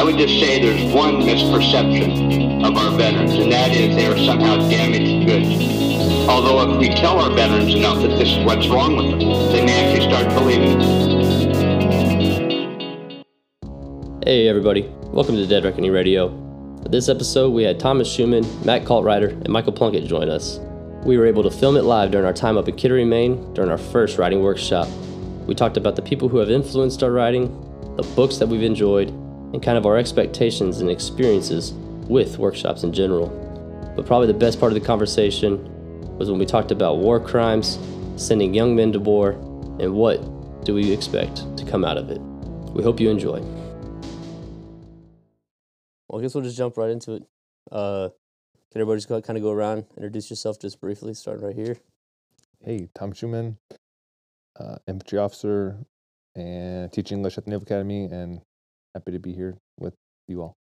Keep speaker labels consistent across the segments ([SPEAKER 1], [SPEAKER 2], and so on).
[SPEAKER 1] I would just say there's one misperception of our veterans, and that is they are somehow damaged goods. Although if we tell our veterans enough that this is what's wrong with them, they may actually start believing it.
[SPEAKER 2] Hey everybody, welcome to Dead Reckoning Radio. For this episode, we had Thomas Schumann, Matt Kaltrider, and Michael Plunkett join us. We were able to film it live during our time up in Kittery, Maine, during our first writing workshop. We talked about the people who have influenced our writing, the books that we've enjoyed, and kind of our expectations and experiences with workshops in general. But probably the best part of the conversation was when we talked about war crimes, sending young men to war, and what do we expect to come out of it. We hope you enjoy. Well, I guess we'll just jump right into it. Can everybody just kind of go around, introduce yourself just briefly, starting right here?
[SPEAKER 3] Hey, Tom Schumann, infantry officer, and teach English at the Naval Academy, and happy to be here with you all.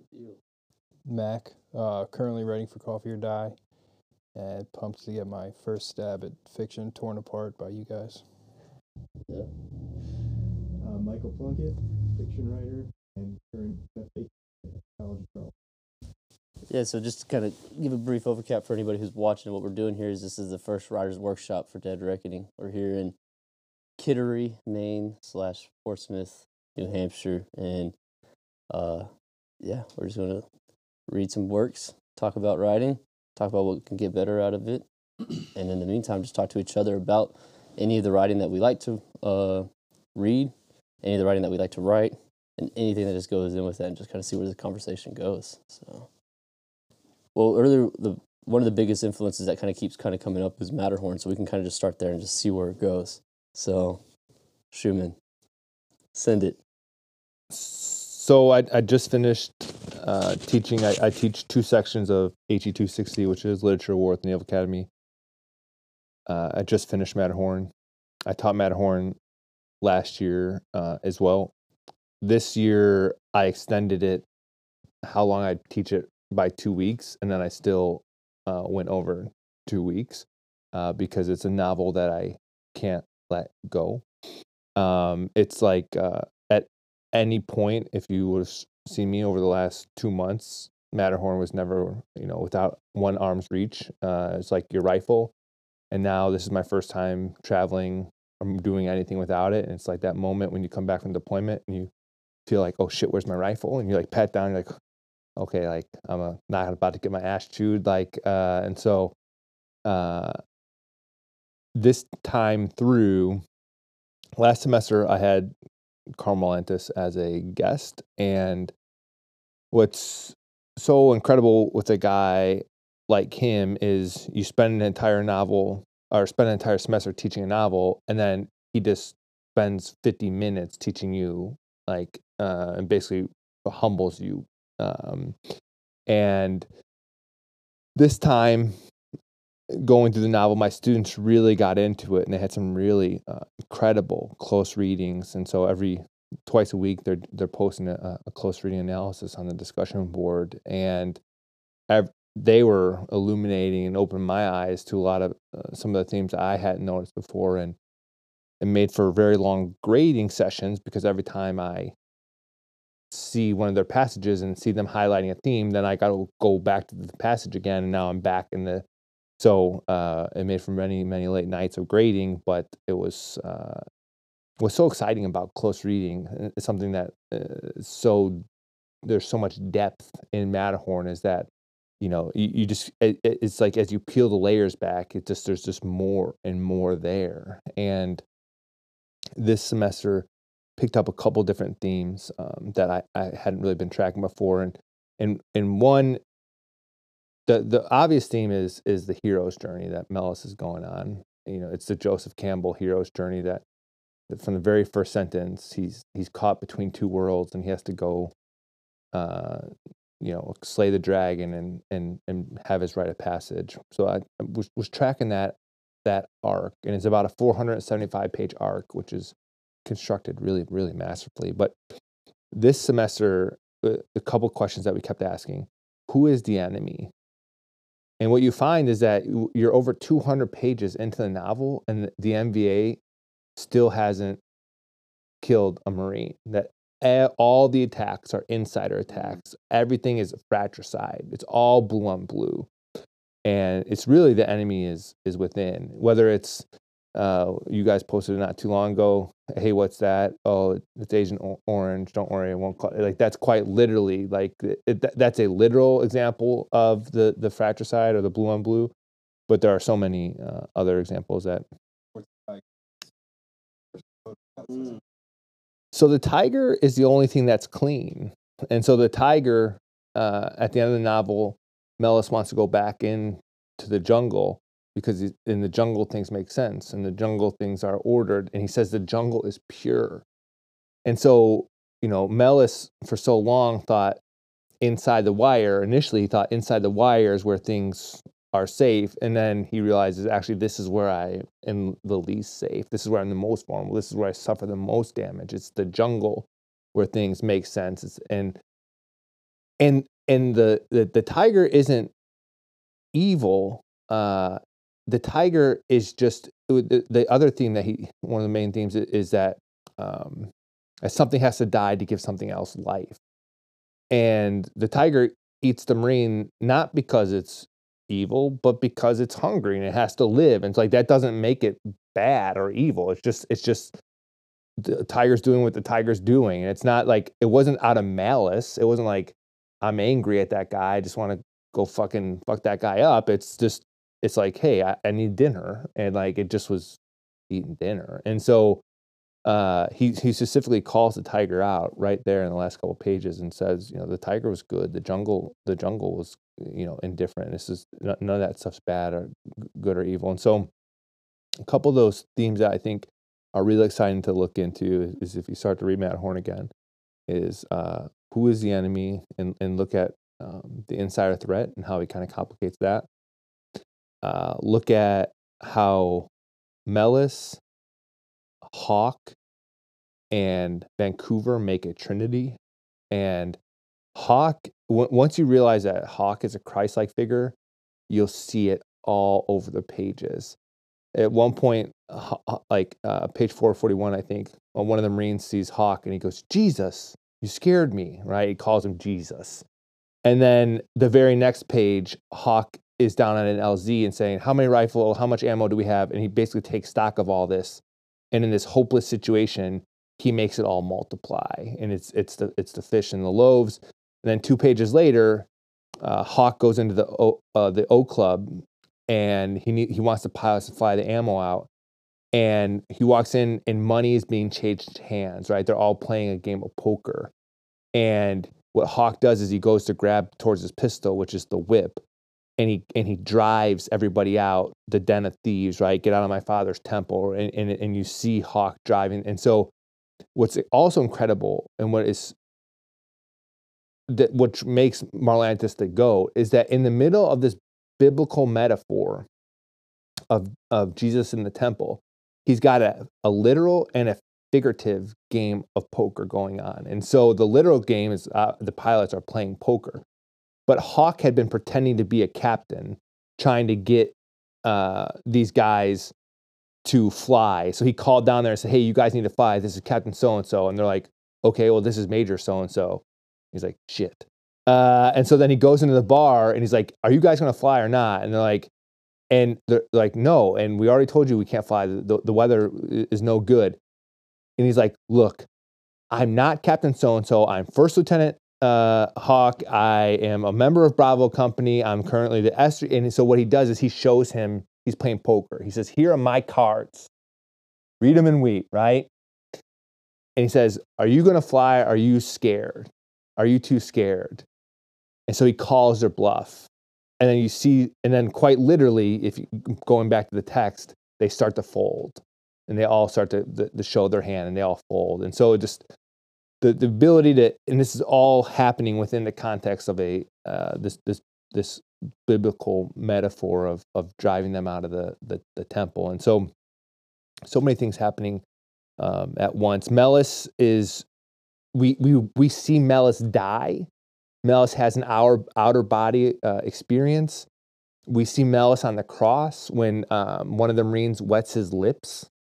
[SPEAKER 4] Mac, currently writing for Coffee or Die, and pumped to get my first stab at fiction torn apart by you guys.
[SPEAKER 2] Yeah.
[SPEAKER 5] Michael Plunkett, fiction writer and current FA College of Charles.
[SPEAKER 2] Yeah, so just to kind of give a brief overcap for anybody who's watching, what we're doing here is this is the first writer's workshop for Dead Reckoning. We're here in Kittery, Maine / Portsmouth, New Hampshire, and we're just going to read some works, talk about writing, talk about what we can get better out of it, and in the meantime, just talk to each other about any of the writing that we like to read, any of the writing that we like to write, and anything that just goes in with that, and just kind of see where the conversation goes. So, well, earlier, one of the biggest influences that kind of keeps kind of coming up is Matterhorn, so we can kind of just start there and just see where it goes. So, Schumann, send it.
[SPEAKER 3] So I just finished teaching. I teach 2 sections of HE 260, which is Literature War at the Naval Academy. I just finished Matterhorn. I taught Matterhorn last year as well. This year, I extended it, how long I'd teach it, by 2 weeks, and then I still went over 2 weeks because it's a novel that I can't let go. It's like at any point, if you would have seen me over the last 2 months, Matterhorn was never, without one arm's reach. It's like your rifle. And now this is my first time traveling or doing anything without it. And it's like that moment when you come back from deployment and you feel like, oh shit, where's my rifle? And you like pat down, you're like, okay, like I'm not about to get my ass chewed. And so this time through, last semester I had Carl Molantis as a guest, and what's so incredible with a guy like him is you spend an entire semester teaching a novel, and then he just spends 50 minutes teaching you, and basically humbles you. And this time, going through the novel, my students really got into it, and they had some really incredible close readings. And so twice a week, they're posting a close reading analysis on the discussion board, and they were illuminating and opening my eyes to a lot of some of the themes I hadn't noticed before, and it made for very long grading sessions because every time I see one of their passages and see them highlighting a theme, then I got to go back to the passage again, and now I'm back in so it made for many, many late nights of grading, but it was what's so exciting about close reading. It's something that there's so much depth in Matterhorn, is that you just it's like as you peel the layers back, there's just more and more there. And this semester picked up a couple different themes that I hadn't really been tracking before, and one, the obvious theme is the hero's journey that Melis is going on. It's the Joseph Campbell hero's journey that from the very first sentence, he's caught between two worlds, and he has to go slay the dragon and have his rite of passage. So I was tracking that arc, and it's about a 475-page arc, which is constructed really, really masterfully. But this semester, a couple questions that we kept asking: who is the enemy? And what you find is that you're over 200 pages into the novel, and the NVA still hasn't killed a Marine. That all the attacks are insider attacks. Everything is fratricide. It's all blue on blue. And it's really the enemy is within. Whether it's, you guys posted it not too long ago, hey, what's that? Oh, it's Agent Orange. Don't worry, I won't call it. Like, that's quite literally, like, that's a literal example of the fratricide or the blue on blue. But there are so many other examples that. So the tiger is the only thing that's clean. And so the tiger, at the end of the novel, Mellis wants to go back into the jungle because in the jungle things make sense and the jungle things are ordered. And he says the jungle is pure. And so, Mellis for so long thought inside the wire. Initially, he thought inside the wire is where things are safe. And then he realizes, actually, this is where I am the least safe. This is where I'm the most vulnerable. This is where I suffer the most damage. It's the jungle where things make sense. And the tiger isn't evil. The tiger is just the other theme that one of the main themes is that something has to die to give something else life. And the tiger eats the Marine not because it's evil, but because it's hungry and it has to live. And it's like, that doesn't make it bad or evil. It's just the tiger's doing what the tiger's doing. And it's not like, it wasn't out of malice. It wasn't like, I'm angry at that guy, I just want to go fuck that guy up. It's like, hey, I need dinner. And like, it just was eating dinner. And so he specifically calls the tiger out right there in the last couple of pages and says, the tiger was good. The jungle was, indifferent. This is none of that stuff's bad or good or evil. And so a couple of those themes that I think are really exciting to look into is if you start to read Matt Horn again, is who is the enemy, and look at the insider threat and how he kind of complicates that. Look at how Mellis, Hawk, and Vancouver make a trinity. And Hawk, once you realize that Hawk is a Christ-like figure, you'll see it all over the pages. At one point, page 441, I think, one of the Marines sees Hawk and he goes, "Jesus, you scared me," right? He calls him Jesus. And then the very next page, Hawk is down on an LZ and saying, how much ammo do we have? And he basically takes stock of all this. And in this hopeless situation, he makes it all multiply. And it's the fish and the loaves. And then 2 pages later, Hawk goes into the O Club and he wants the pilots to fly the ammo out. And he walks in and money is being changed hands, right? They're all playing a game of poker. And what Hawk does is he goes to grab towards his pistol, which is the whip. And he drives everybody out, the den of thieves, right? Get out of my father's temple. And you see Hawk driving. And so what's also incredible and what makes Marlantes the GOAT is that in the middle of this biblical metaphor of Jesus in the temple, he's got a literal and a figurative game of poker going on. And so the literal game is the pilots are playing poker. But Hawk had been pretending to be a captain, trying to get these guys to fly. So he called down there and said, hey, you guys need to fly. This is Captain so-and-so. And they're like, okay, well, this is Major so-and-so. He's like, shit. And so then he goes into the bar and he's like, are you guys going to fly or not? And they're like, no. And we already told you we can't fly. The weather is no good. And he's like, look, I'm not Captain so-and-so. I'm First Lieutenant Hawk. I am a member of Bravo Company. I'm currently the S3. And so what he does is he shows him, he's playing poker. He says, here are my cards. Read them and weep, right? And he says, are you going to fly? Are you scared? Are you too scared? And so he calls their bluff. And then you see, and then quite literally, going back to the text, they start to fold. And they all start to show their hand and they all fold. And so just the ability to, and this is all happening within the context of this biblical metaphor of driving them out of the temple. And so many things happening at once. Mellis is, we see Mellis die. Mellis has an outer body experience. We see Mellis on the cross when one of the Marines wets his lips.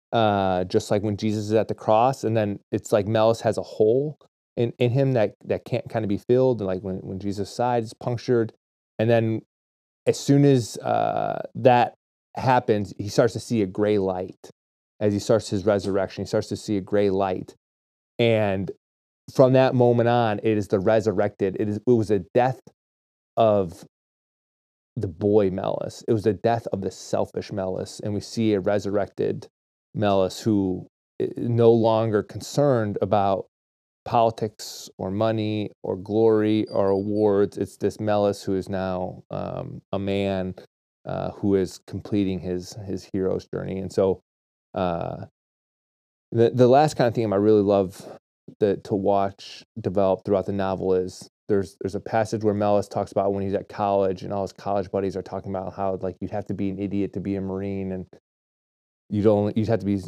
[SPEAKER 3] just like when Jesus is at the cross, and then it's like Mellis has a hole in him that can't kind of be filled, and like when Jesus' side is punctured, and then as soon as that happens, he starts to see a gray light. As he starts his resurrection, he starts to see a gray light, and from that moment on, it is the resurrected. It was the death of the boy Mellis. It was the death of the selfish Mellis, and we see a resurrected Mellis who is no longer concerned about politics or money or glory or awards. It's this Mellis who is now a man who is completing his hero's journey. And so the last kind of theme I really love to watch develop throughout the novel is there's a passage where Mellis talks about when he's at college and all his college buddies are talking about how like you'd have to be an idiot to be a Marine, and you'd have to be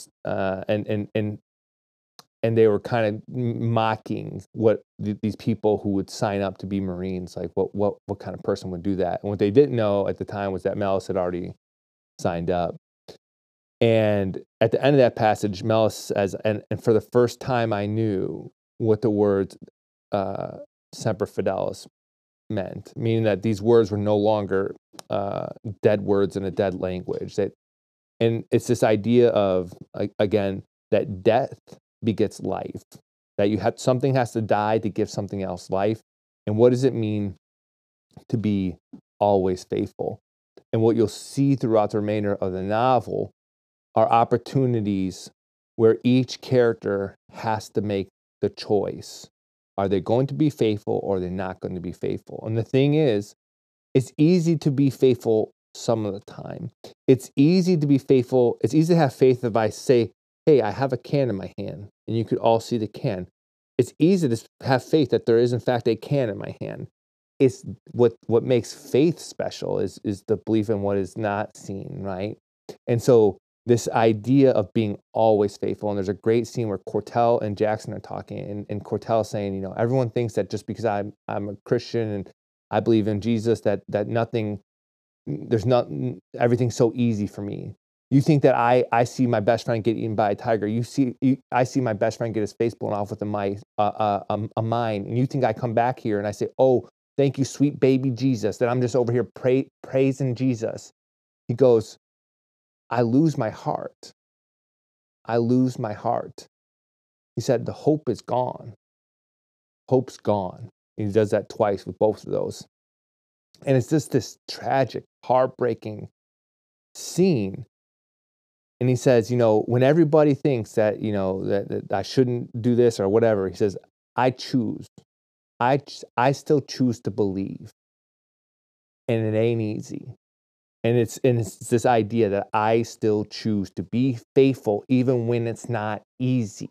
[SPEAKER 3] and they were kind of mocking what these people who would sign up to be Marines, like what kind of person would do that. And what they didn't know at the time was that Mellis had already signed up. And at the end of that passage, Mellis says, and for the first time I knew what the words Semper Fidelis meant, meaning that these words were no longer dead words in a dead language. And it's this idea of, again, that death begets life, that something has to die to give something else life. And what does it mean to be always faithful? And what you'll see throughout the remainder of the novel are opportunities where each character has to make the choice. Are they going to be faithful or are they not going to be faithful? And the thing is, it's easy to be faithful some of the time. It's easy to be faithful. It's easy to have faith if I say, hey, I have a can in my hand, and you could all see the can. It's easy to have faith that there is, in fact, a can in my hand. It's what makes faith special is the belief in what is not seen, right? And so this idea of being always faithful, and there's a great scene where Cortell and Jackson are talking, and Cortell is saying, everyone thinks that just because I'm a Christian and I believe in Jesus, that everything's so easy for me. You think that I see my best friend get eaten by a tiger. I see my best friend get his face blown off with a mine, and you think I come back here and I say, oh, thank you, sweet baby Jesus, that I'm just over here praising Jesus. He goes, I lose my heart. I lose my heart. He said, the hope is gone. Hope's gone. And he does that twice with both of those. And it's just this tragic, heartbreaking scene. And he says, when everybody thinks that, that I shouldn't do this or whatever, he says, I choose. I still choose to believe. And it ain't easy. And it's this idea that I still choose to be faithful even when it's not easy.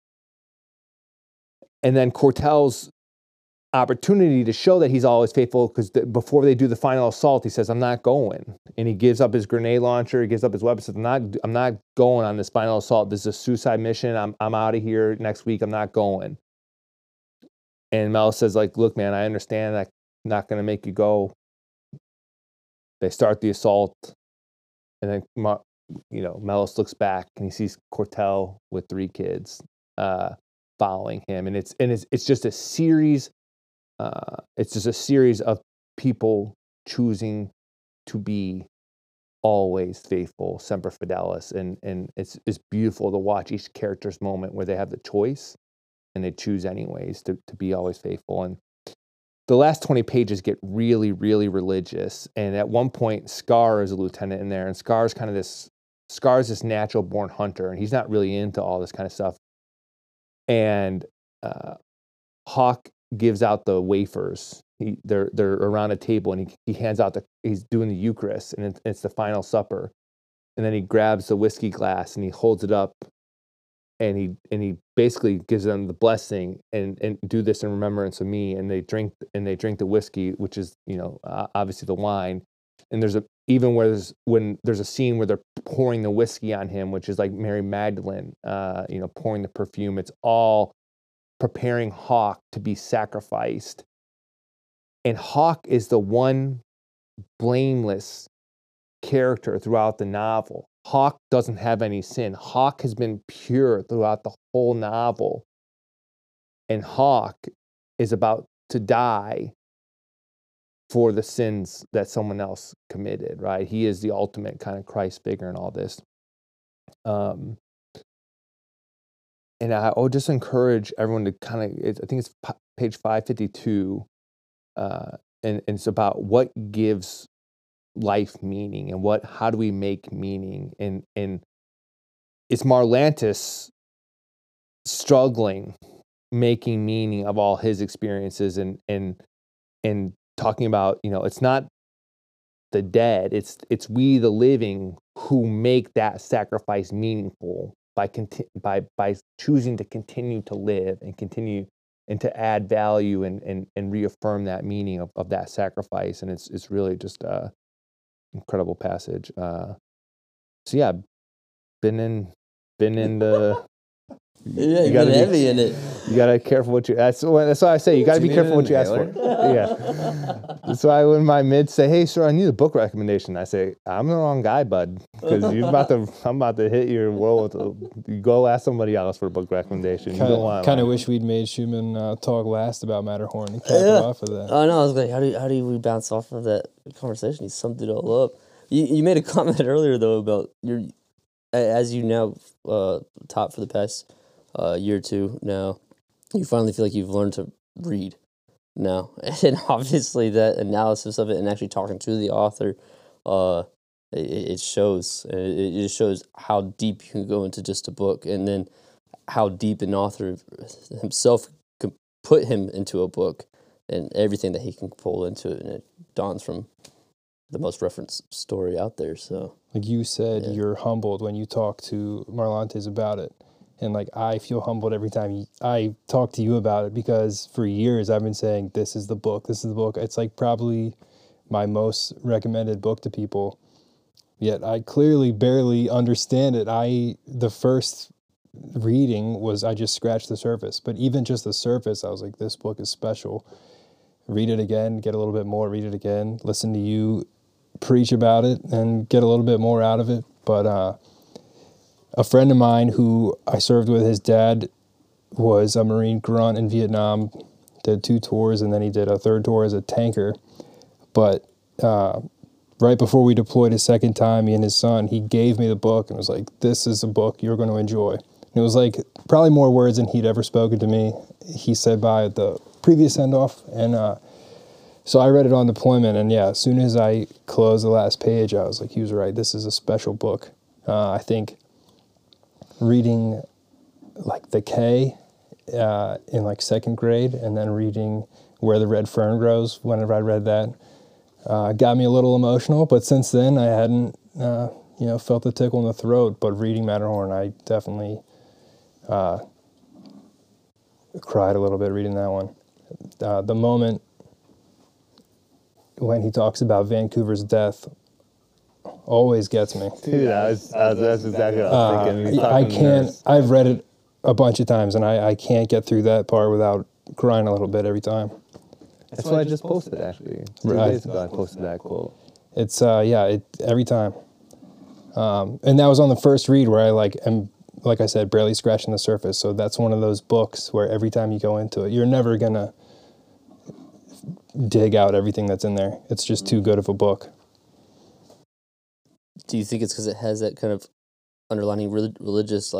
[SPEAKER 3] And then Cortell's opportunity to show that he's always faithful, because before they do the final assault, he says, I'm not going. And he gives up his grenade launcher, he gives up his weapons, says, I'm not going on this final assault. This is a suicide mission. I'm out of here next week. I'm not going. And Mellis says, look, man, I understand. I'm not going to make you go. They start the assault, and then Mellis looks back and he sees Cortell with 3 kids following him, and it's just a series. It's just a series of people choosing to be always faithful, Semper Fidelis, and it's beautiful to watch each character's moment where they have the choice and they choose anyways to be always faithful. And the last 20 pages get really, really religious. And at one point, Scar is a lieutenant in there, and Scar's this natural born hunter, and he's not really into all this kind of stuff. And Hawk gives out the wafers. They're around a table, and he hands out he's doing the Eucharist, and it's the final supper. And then he grabs the whiskey glass and he holds it up, and he basically gives them the blessing and do this in remembrance of me. And they drink the whiskey, which is obviously the wine. And when there's a scene where they're pouring the whiskey on him, which is like Mary Magdalene, pouring the perfume. It's all preparing Hawk to be sacrificed. And Hawk is the one blameless character throughout the novel. Hawk doesn't have any sin. Hawk has been pure throughout the whole novel. And Hawk is about to die for the sins that someone else committed, right? He is the ultimate kind of Christ figure in all this. And I would just encourage everyone to kind of, I think it's page 552, and it's about what gives life meaning and how do we make meaning. And it's Marlantes struggling, making meaning of all his experiences and talking about, it's not the dead, it's we the living who make that sacrifice meaningful by choosing to continue to live and continue and to add value and reaffirm that meaning of that sacrifice. And it's really just a incredible passage. So yeah, been in the
[SPEAKER 2] Yeah, you've been heavy in it.
[SPEAKER 3] You gotta be careful what you. That's why I say you gotta be careful what you ask for. Yeah, that's why when my mids say, "Hey, sir, I need a book recommendation," I say, "I'm the wrong guy, bud, because I'm about to hit your world with you go ask somebody else for a book recommendation."
[SPEAKER 4] Kind of wish we'd made Schumann talk last about Matterhorn and cap it off of that.
[SPEAKER 2] I know. I was like, how do we bounce off of that conversation? He summed it all up. You made a comment earlier though about as you now taught for the past year or two now, you finally feel like you've learned to read now. And obviously that analysis of it and actually talking to the author, it shows. It just shows how deep you can go into just a book, and then how deep an author himself can put him into a book and everything that he can pull into it. And it dawns from the most referenced story out there. So,
[SPEAKER 4] like you said, you're humbled when you talk to Marlantes about it. And like I feel humbled every time I talk to you about it, because for years I've been saying, this is the book. It's like probably my most recommended book to people. Yet I clearly barely understand it. The first reading was, I just scratched the surface. But even just the surface, I was like, this book is special. Read it again, get a little bit more, read it again, listen to you preach about it and get a little bit more out of it. But a friend of mine who I served with, his dad was a Marine grunt in Vietnam, did 2 tours, and then he did a 3rd tour as a tanker. But right before we deployed a 2nd time, me and his son, he gave me the book and was like, this is a book you're going to enjoy. And it was like probably more words than he'd ever spoken to me. He said by the previous send-off. And so I read it on deployment, and yeah, as soon as I closed the last page, I was like, he was right, this is a special book. I think reading like The K in like 2nd grade, and then reading Where the Red Fern Grows, whenever I read that, got me a little emotional. But since then, I hadn't felt the tickle in the throat. But reading Matterhorn, I definitely cried a little bit reading that one. The moment when he talks about Vancouver's death always gets me.
[SPEAKER 3] Dude, that's exactly what I was thinking.
[SPEAKER 4] I can't. I've read it a bunch of times, and I can't get through that part without crying a little bit every time.
[SPEAKER 3] That's what I just posted, actually. 2 days ago, I posted that quote.
[SPEAKER 4] It's every time. And that was on the first read where I am, like I said, barely scratching the surface. So that's one of those books where every time you go into it, you're never gonna dig out everything that's in there. It's just too good of a book.
[SPEAKER 2] do you think it's because it has that kind of underlining religious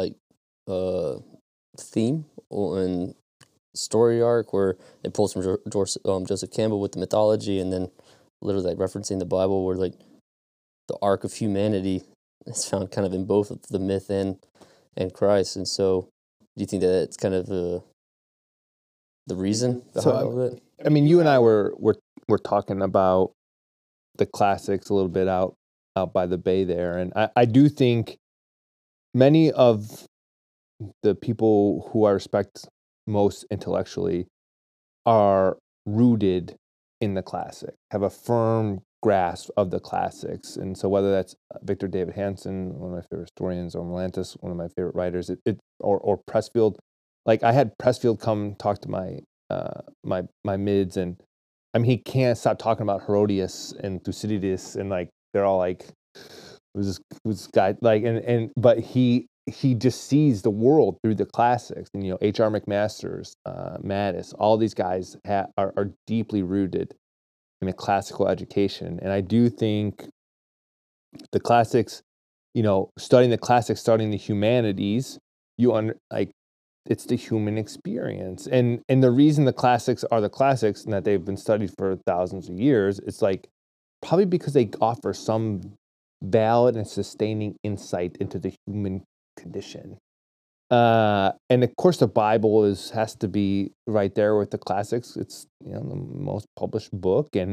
[SPEAKER 2] theme and story arc where it pulls from Joseph Campbell with the mythology, and then literally referencing the Bible, where the arc of humanity is found kind of in both the myth and Christ? And so, do you think that it's kind of the reason behind all of it?
[SPEAKER 3] I mean, you and I were talking about the classics a little bit out by the bay there, and I do think many of the people who I respect most intellectually are rooted in the classic, have a firm grasp of the classics. And so whether that's Victor David Hanson, one of my favorite historians, or Marlantes, one of my favorite writers, or Pressfield. Like, I had Pressfield come talk to my my mids, and I mean, he can't stop talking about Herodias and Thucydides, and they're all like, was this guy like, but he just sees the world through the classics, and H.R. McMaster's, Mattis, all these guys are deeply rooted in a classical education, and I do think the classics, studying the classics, studying the humanities, it's the human experience, and the reason the classics are the classics and that they've been studied for thousands of years, it's like probably because they offer some valid and sustaining insight into the human condition. And of course, the Bible has to be right there with the classics. It's the most published book, and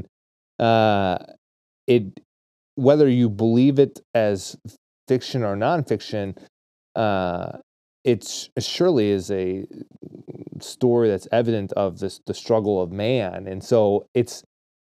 [SPEAKER 3] it, whether you believe it as fiction or nonfiction, it surely is a story that's evident of the struggle of man, and so it's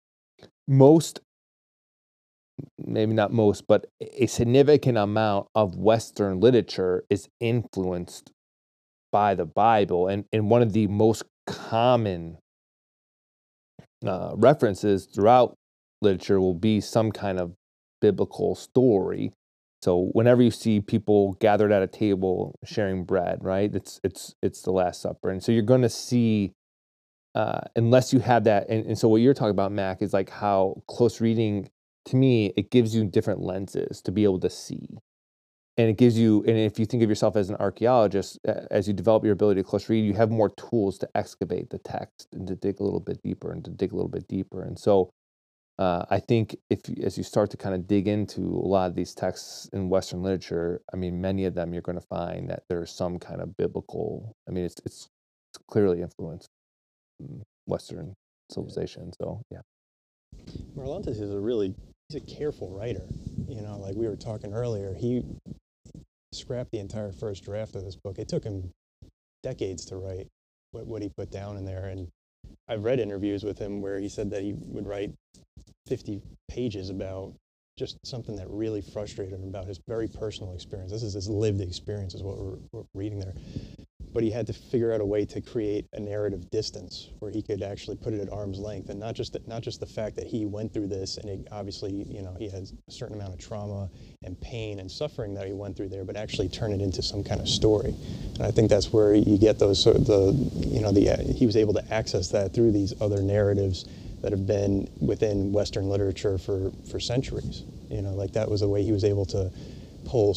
[SPEAKER 3] maybe not most, but a significant amount of Western literature is influenced by the Bible. And one of the most common references throughout literature will be some kind of biblical story. So whenever you see people gathered at a table sharing bread, right, it's the Last Supper. And so you're going to see, unless you have that, and so what you're talking about, Mac, is like how close reading, to me, it gives you different lenses to be able to see. And it gives you, and if you think of yourself as an archaeologist, as you develop your ability to close read, you have more tools to excavate the text and to dig a little bit deeper and to dig a little bit deeper. And so I think as you start to kind of dig into a lot of these texts in Western literature, I mean, many of them you're going to find that there's some kind of biblical, I mean, it's clearly influenced Western civilization. So, yeah.
[SPEAKER 5] Marlantes is he's a careful writer. Like we were talking earlier, he scrapped the entire first draft of this book. It took him decades to write what he put down in there. And I've read interviews with him where he said that he would write 50 pages about just something that really frustrated him about his very personal experience. This is his lived experience is what we're reading there. But he had to figure out a way to create a narrative distance where he could actually put it at arm's length, and not just the fact that he went through this, and obviously, he has a certain amount of trauma and pain and suffering that he went through there, but actually turn it into some kind of story. And I think that's where you get those he was able to access that through these other narratives that have been within Western literature for centuries. Like that was the way he was able to pull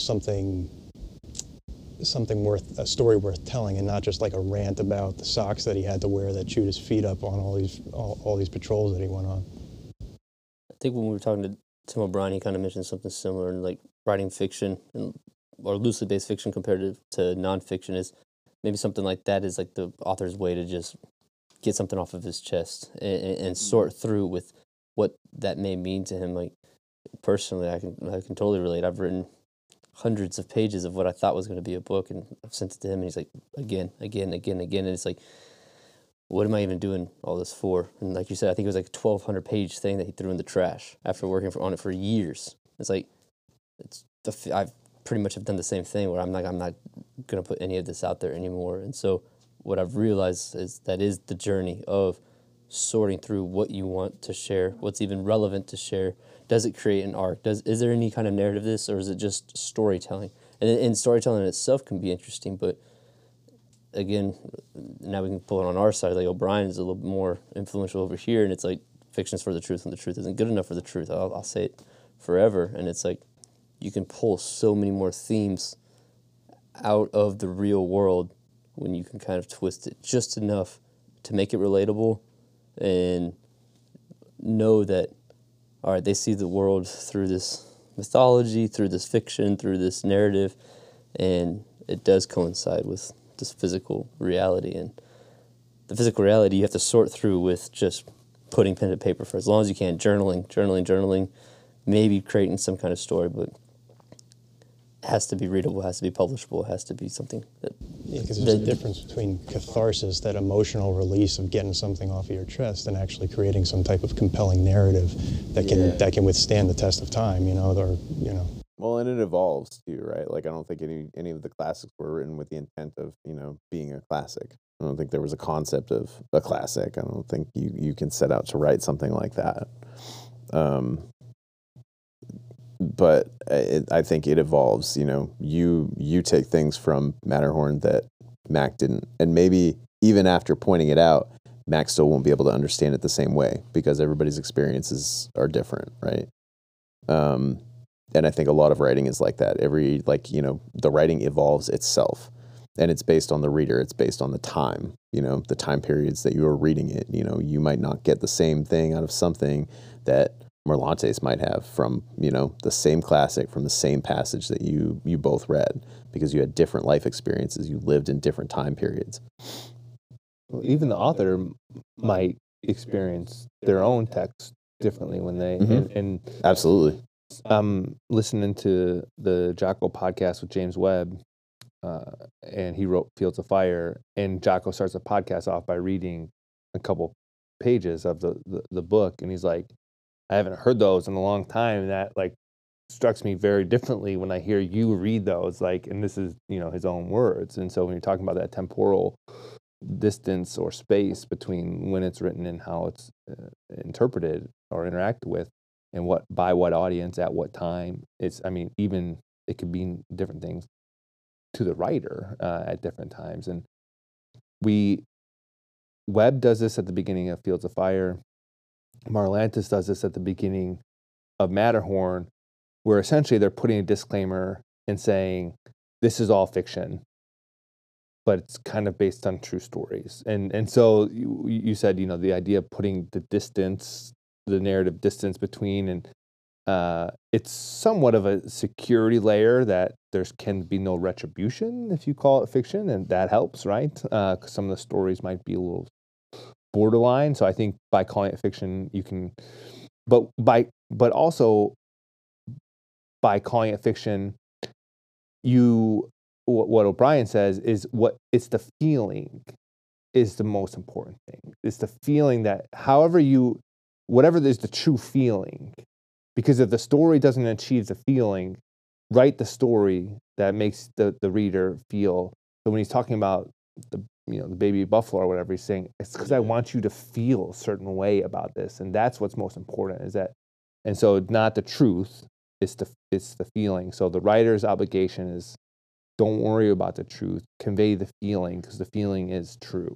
[SPEAKER 5] a story worth telling, and not just like a rant about the socks that he had to wear that chewed his feet up on all these patrols that he went on.
[SPEAKER 2] I think when we were talking to Tim O'Brien, he kind of mentioned something similar, and like writing fiction or loosely based fiction compared to nonfiction is maybe something like that is like the author's way to just get something off of his chest and sort through with what that may mean to him. Like personally, I can totally relate. I've written hundreds of pages of what I thought was going to be a book, and I've sent it to him, and he's like, again, and it's like, what am I even doing all this for? And like you said, I think it was like a 1,200 page thing that he threw in the trash after working on it for years. It's like, I've pretty much have done the same thing where I'm not going to put any of this out there anymore. And so what I've realized is that is the journey of sorting through what you want to share, what's even relevant to share. Does it create an arc? Is there any kind of narrative to this, or is it just storytelling? And storytelling in itself can be interesting, but again, now we can pull it on our side. Like O'Brien is a little bit more influential over here, and it's like fiction's for the truth, and the truth isn't good enough for the truth. I'll say it forever, and it's like you can pull so many more themes out of the real world when you can kind of twist it just enough to make it relatable and know that, all right, they see the world through this mythology, through this fiction, through this narrative, and it does coincide with this physical reality. And the physical reality you have to sort through with just putting pen to paper for as long as you can, journaling, maybe creating some kind of story, but it has to be readable, it has to be publishable, it has to be something that...
[SPEAKER 5] Yeah, because there's a difference between catharsis, that emotional release of getting something off of your chest, and actually creating some type of compelling narrative that can withstand the test of time,
[SPEAKER 6] Well, and it evolves too, right? Like I don't think any of the classics were written with the intent of, being a classic. I don't think there was a concept of a classic. I don't think you can set out to write something like that. but I think it evolves. You know, you take things from Matterhorn that Mac didn't, and maybe even after pointing it out, Mac still won't be able to understand it the same way because everybody's experiences are different, right? And I think a lot of writing is like that. The writing evolves itself, and it's based on the reader. It's based on the time, the time periods that you are reading it. You might not get the same thing out of something that Merlantes might have from, the same classic, from the same passage that you both read, because you had different life experiences. You lived in different time periods.
[SPEAKER 3] Well, even the author might experience their own text differently when they, and
[SPEAKER 6] Absolutely.
[SPEAKER 3] I'm listening to the Jocko podcast with James Webb, and he wrote Fields of Fire, and Jocko starts the podcast off by reading a couple pages of the book, and he's like, I haven't heard those in a long time, and that strikes me very differently when I hear you read those, and this is, his own words. And so when you're talking about that temporal distance or space between when it's written and how it's interpreted or interacted with, and by what audience at what time, even it could mean different things to the writer at different times. And Webb does this at the beginning of Fields of Fire. Marlantes does this at the beginning of Matterhorn, where essentially they're putting a disclaimer and saying this is all fiction, but it's kind of based on true stories. And so you said, the idea of putting the narrative distance between, and it's somewhat of a security layer that there can be no retribution if you call it fiction, and that helps, right? Because some of the stories might be a little borderline. So I think by calling it fiction, you can, but also by calling it fiction, what O'Brien says is it's the feeling is the most important thing. It's the feeling that whatever is the true feeling, because if the story doesn't achieve the feeling, write the story that makes the reader feel. So when he's talking about the baby buffalo or whatever, he's saying it's because I want you to feel a certain way about this, and that's what's most important. Is that, and so not the truth, it's the feeling. So the writer's obligation is, don't worry about the truth, convey the feeling, because the feeling is true.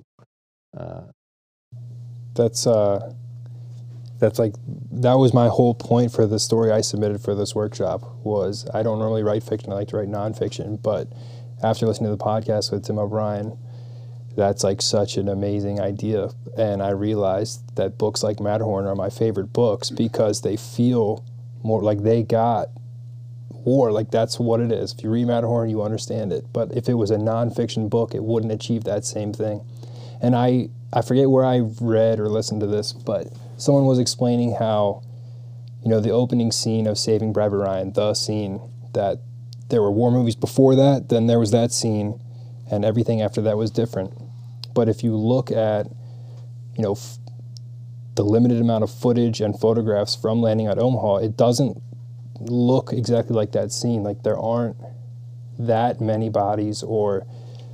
[SPEAKER 4] That was my whole point for the story I submitted for this workshop. Was I don't normally write fiction, I like to write nonfiction, but after listening to the podcast with Tim O'Brien, that's such an amazing idea, and I realized that books like Matterhorn are my favorite books because they feel more like they got war. That's what it is. If you read Matterhorn, you understand it. But if it was a nonfiction book, it wouldn't achieve that same thing. And I forget where I read or listened to this, but someone was explaining how, the opening scene of Saving Private Ryan, the scene that there were war movies before that, then there was that scene, and everything after that was different. But if you look at, the limited amount of footage and photographs from Landing at Omaha, it doesn't look exactly like that scene. There aren't that many bodies or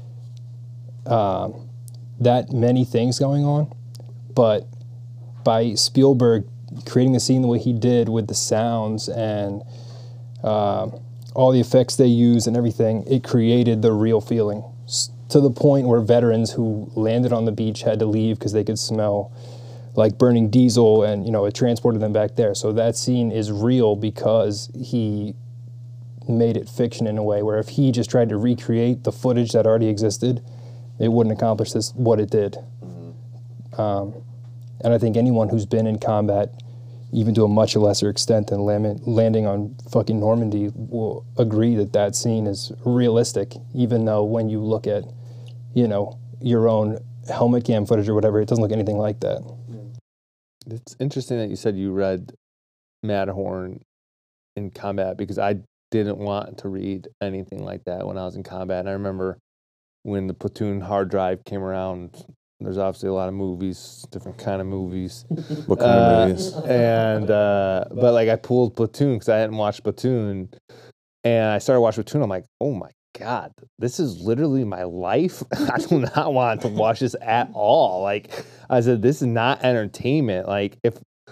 [SPEAKER 4] that many things going on. But by Spielberg creating the scene the way he did with the sounds and all the effects they use and everything, it created the real feeling to the point where veterans who landed on the beach had to leave because they could smell burning diesel, and it transported them back there. So that scene is real because he made it fiction in a way where if he just tried to recreate the footage that already existed, it wouldn't accomplish what it did. And I think anyone who's been in combat, even to a much lesser extent than landing on fucking Normandy, will agree that scene is realistic, even though when you look at, your own helmet cam footage or whatever, it doesn't look anything like that.
[SPEAKER 3] It's interesting that you said you read Matterhorn in combat, because I didn't want to read anything like that when I was in combat. And I remember when the Platoon hard drive came around, there's obviously a lot of movies, different kind of movies.
[SPEAKER 6] What kind of movies?
[SPEAKER 3] And, but I pulled Platoon because I hadn't watched Platoon, and I started watching Platoon. I'm like, oh my God, this is literally my life. I do not want to watch this at all. I said, this is not entertainment. If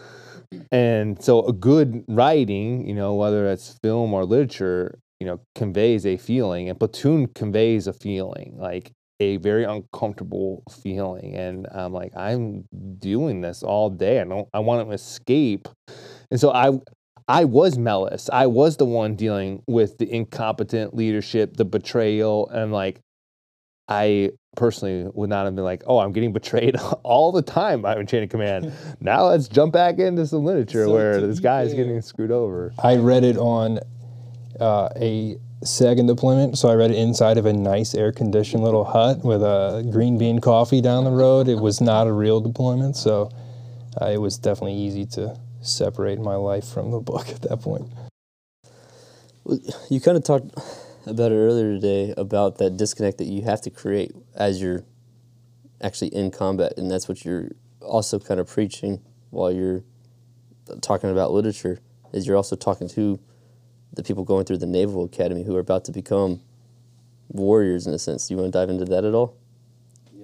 [SPEAKER 3] And so a good writing, you know, whether it's film or literature, you know, conveys a feeling, and Platoon conveys a feeling, like a very uncomfortable feeling. And I'm like, I'm doing this all day. I want to escape. And so I was Mellis. I was the one dealing with the incompetent leadership, the betrayal, and like, I personally would not have been like, oh, I'm getting betrayed all the time by Chain of Command. Now let's jump back into some literature where this guy is getting screwed over.
[SPEAKER 4] I read it on a second deployment, so I read it inside of a nice air-conditioned little hut with a green bean coffee down the road. It was not a real deployment, so it was definitely easy to separate my life from the book at that point.
[SPEAKER 2] Well, you kind of talked about it earlier today about that disconnect that you have to create as you're actually in combat, and that's what you're also kind of preaching while you're talking about literature, is you're also talking to the people going through the Naval Academy who are about to become warriors in a sense. Do you want to dive into that at all?
[SPEAKER 3] Yeah.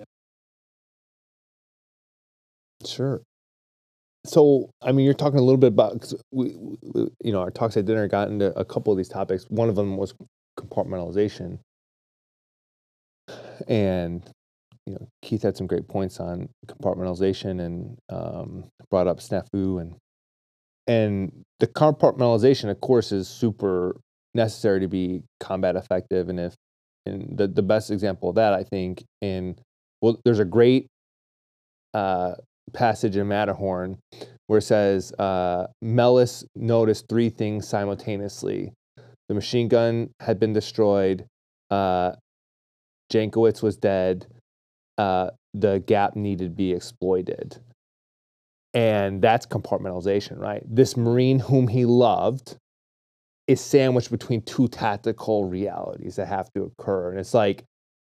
[SPEAKER 3] Sure. So, I mean, you're talking a little bit about, 'cause we, you know, our talks at dinner got into a couple of these topics. One of them was compartmentalization. And, you know, Keith had some great points on compartmentalization and brought up snafu. And the compartmentalization, of course, is super necessary to be combat effective. And the best example of that, I think, well, there's a great passage in Matterhorn where it says, Mellis noticed three things simultaneously. The machine gun had been destroyed, Jankowitz was dead, the gap needed to be exploited. And that's compartmentalization, right? This Marine whom he loved is sandwiched between two tactical realities that have to occur. And it's like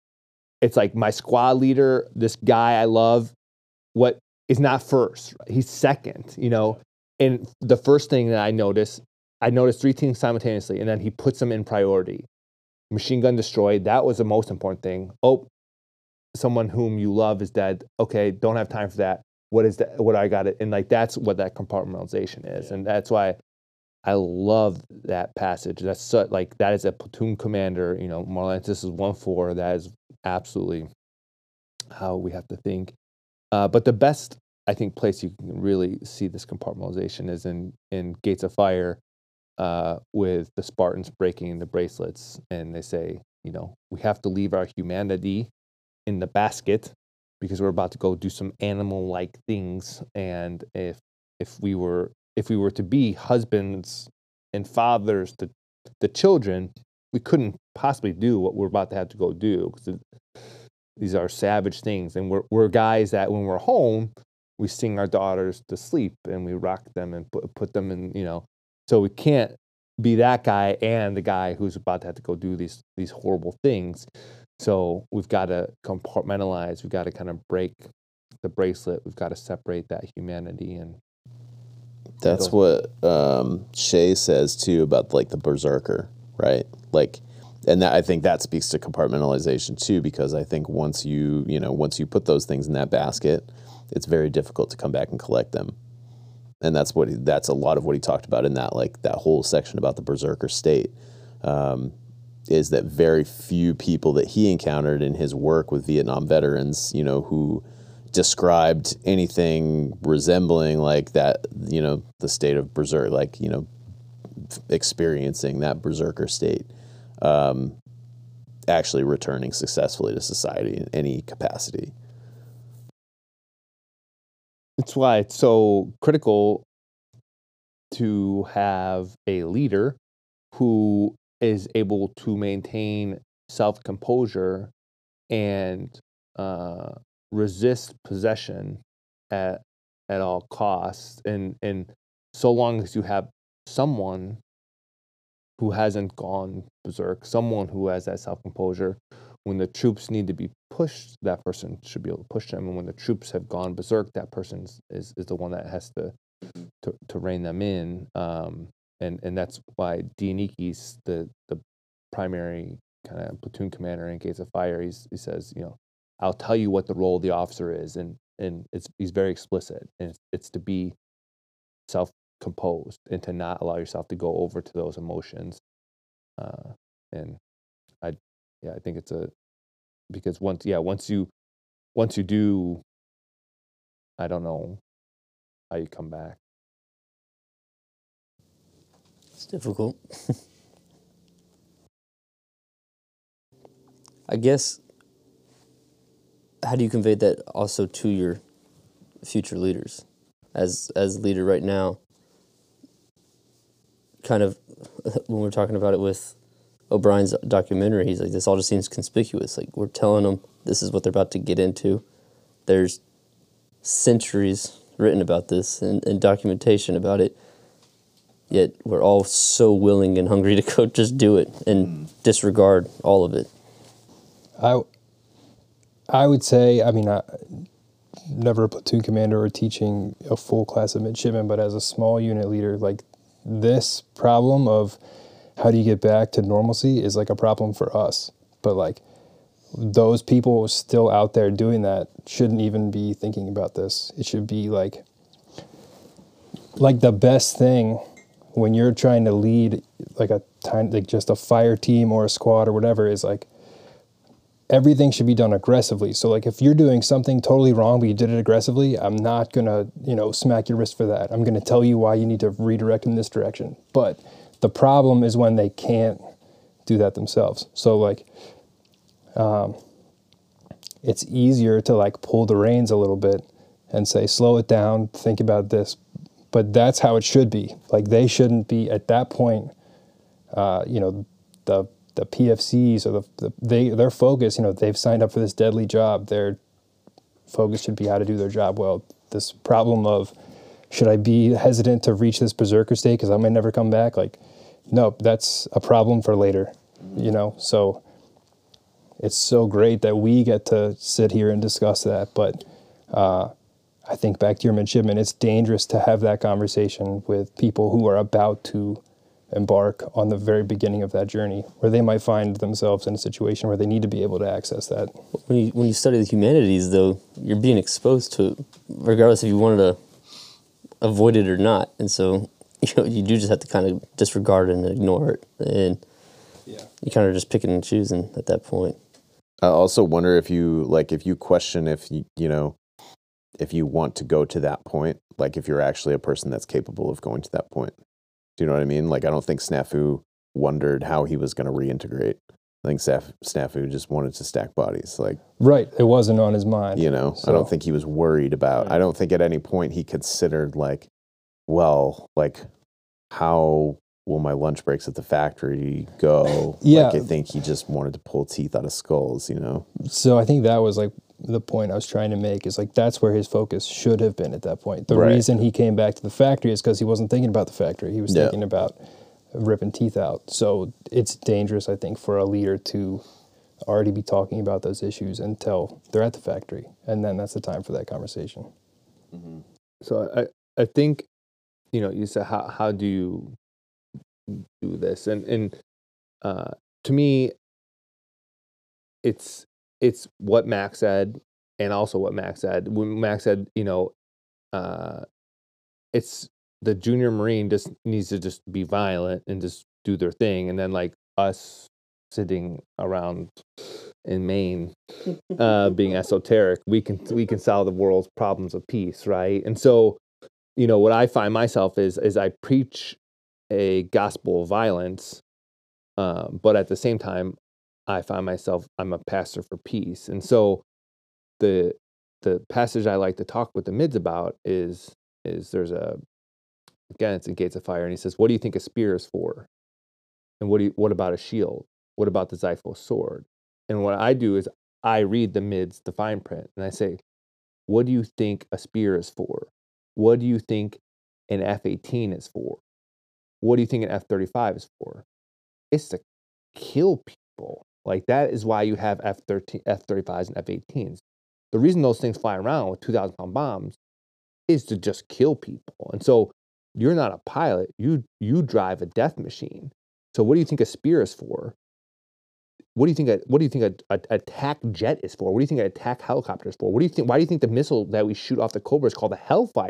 [SPEAKER 3] my squad leader, this guy I love, what is not first, right? He's second, you know? And the first thing that I noticed three things simultaneously, and then he puts them in priority. Machine gun destroyed, that was the most important thing. Oh, someone whom you love is dead. Okay, don't have time for that. What is that? What I got it? And like, that's what that compartmentalization is. Yeah. And that's why I love that passage. That's like, that is a platoon commander, you know, Marlantes is 1-4. That is absolutely how we have to think. But the best, I think, place you can really see this compartmentalization is in Gates of Fire, with the Spartans breaking the bracelets. And they say, you know, we have to leave our humanity in the basket because we're about to go do some animal-like things. And if we were to be husbands and fathers to the children, we couldn't possibly do what we're about to have to go do, because these are savage things. And we're guys that when we're home, we sing our daughters to sleep and we rock them and put them in, you know. So we can't be that guy and the guy who's about to have to go do these horrible things. So we've got to compartmentalize. We've got to kind of break the bracelet. We've got to separate that humanity. And
[SPEAKER 6] that's what Shea says too about like the berserker, right? Like, and that, I think that speaks to compartmentalization too, because I think once you put those things in that basket, it's very difficult to come back and collect them. And that's a lot of what he talked about in that, like that whole section about the berserker state. Is that very few people that he encountered in his work with Vietnam veterans, you know, who described anything resembling like that, you know, the state of berserk, like, you know, experiencing that berserker state, actually returning successfully to society in any capacity.
[SPEAKER 3] That's why it's so critical to have a leader who is able to maintain self-composure and resist possession at all costs. And so long as you have someone who hasn't gone berserk, someone who has that self-composure, when the troops need to be pushed, that person should be able to push them. And when the troops have gone berserk, that person is the one that has to rein them in. And that's why Dianiki's the primary kind of platoon commander in Gates of Fire. He says, you know, I'll tell you what the role of the officer is, and he's very explicit. And it's to be self-composed and to not allow yourself to go over to those emotions. And I think it's because once you do, I don't know how you come back.
[SPEAKER 2] It's difficult. I guess, how do you convey that also to your future leaders? As a leader right now, kind of, when we're talking about it with O'Brien's documentary, he's like, this all just seems conspicuous. Like, we're telling them this is what they're about to get into. There's centuries written about this and documentation about it. Yet we're all so willing and hungry to go just do it and disregard all of it.
[SPEAKER 4] I would say, I mean, never a platoon commander or teaching a full class of midshipmen, but as a small unit leader, like this problem of how do you get back to normalcy is like a problem for us. But like those people still out there doing that shouldn't even be thinking about this. It should be like the best thing when you're trying to lead like just a fire team or a squad or whatever is like everything should be done aggressively. So like if you're doing something totally wrong but you did it aggressively, I'm not gonna, smack your wrist for that. I'm gonna tell you why you need to redirect in this direction. But the problem is when they can't do that themselves. So like it's easier to like pull the reins a little bit and say, slow it down, think about this. But that's how it should be. Like they shouldn't be at that point. The PFCs or their focus. They've signed up for this deadly job. Their focus should be how to do their job well. This problem of should I be hesitant to reach this berserker state because I might never come back? Like, no, that's a problem for later. So it's so great that we get to sit here and discuss that. But I think back to your midshipmen, it's dangerous to have that conversation with people who are about to embark on the very beginning of that journey, where they might find themselves in a situation where they need to be able to access that.
[SPEAKER 2] When you study the humanities, though, you're being exposed to it, regardless if you wanted to avoid it or not. And so, you do just have to kind of disregard it and ignore it. And you kind of just picking and choosing at that point.
[SPEAKER 6] I also wonder if you question if if you want to go to that point, like if you're actually a person that's capable of going to that point. Do you know what I mean? Like, I don't think Snafu wondered how he was going to reintegrate. I think Snafu just wanted to stack bodies. Like,
[SPEAKER 4] right. It wasn't on his mind.
[SPEAKER 6] So. I don't think he was worried about, right. I don't think at any point he considered how will my lunch breaks at the factory go?
[SPEAKER 4] Yeah.
[SPEAKER 6] Like, I think he just wanted to pull teeth out of skulls,
[SPEAKER 4] So I think that was like the point I was trying to make is like that's where his focus should have been at that point. The reason he came back to the factory is because he wasn't thinking about the factory. He was thinking about ripping teeth out. So it's dangerous, I think, for a leader to already be talking about those issues until they're at the factory. And then that's the time for that conversation.
[SPEAKER 3] Mm-hmm. So I think, you said, how do you do this? And to me, it's what Max said, and also what Max said. When Max said, it's the junior Marine just needs to just be violent and just do their thing, and then like us sitting around in Maine, being esoteric, we can solve the world's problems of peace, right? And so, what I find myself is I preach a gospel of violence, but at the same time, I find myself, I'm a pastor for peace. And so the passage I like to talk with the mids about is there's it's in Gates of Fire, and he says, what do you think a spear is for? And what about a shield? What about the Xiphos sword? And what I do is I read the mids, the fine print, and I say, what do you think a spear is for? What do you think an F-18 is for? What do you think an F-35 is for? It's to kill people. Like, that is why you have F-35s and F-18s. The reason those things fly around with 2,000-pound bombs is to just kill people. And so you're not a pilot. You drive a death machine. So what do you think a spear is for? What do you think an attack jet is for? What do you think an attack helicopter is for? Why do you think the missile that we shoot off the Cobra is called a Hellfire?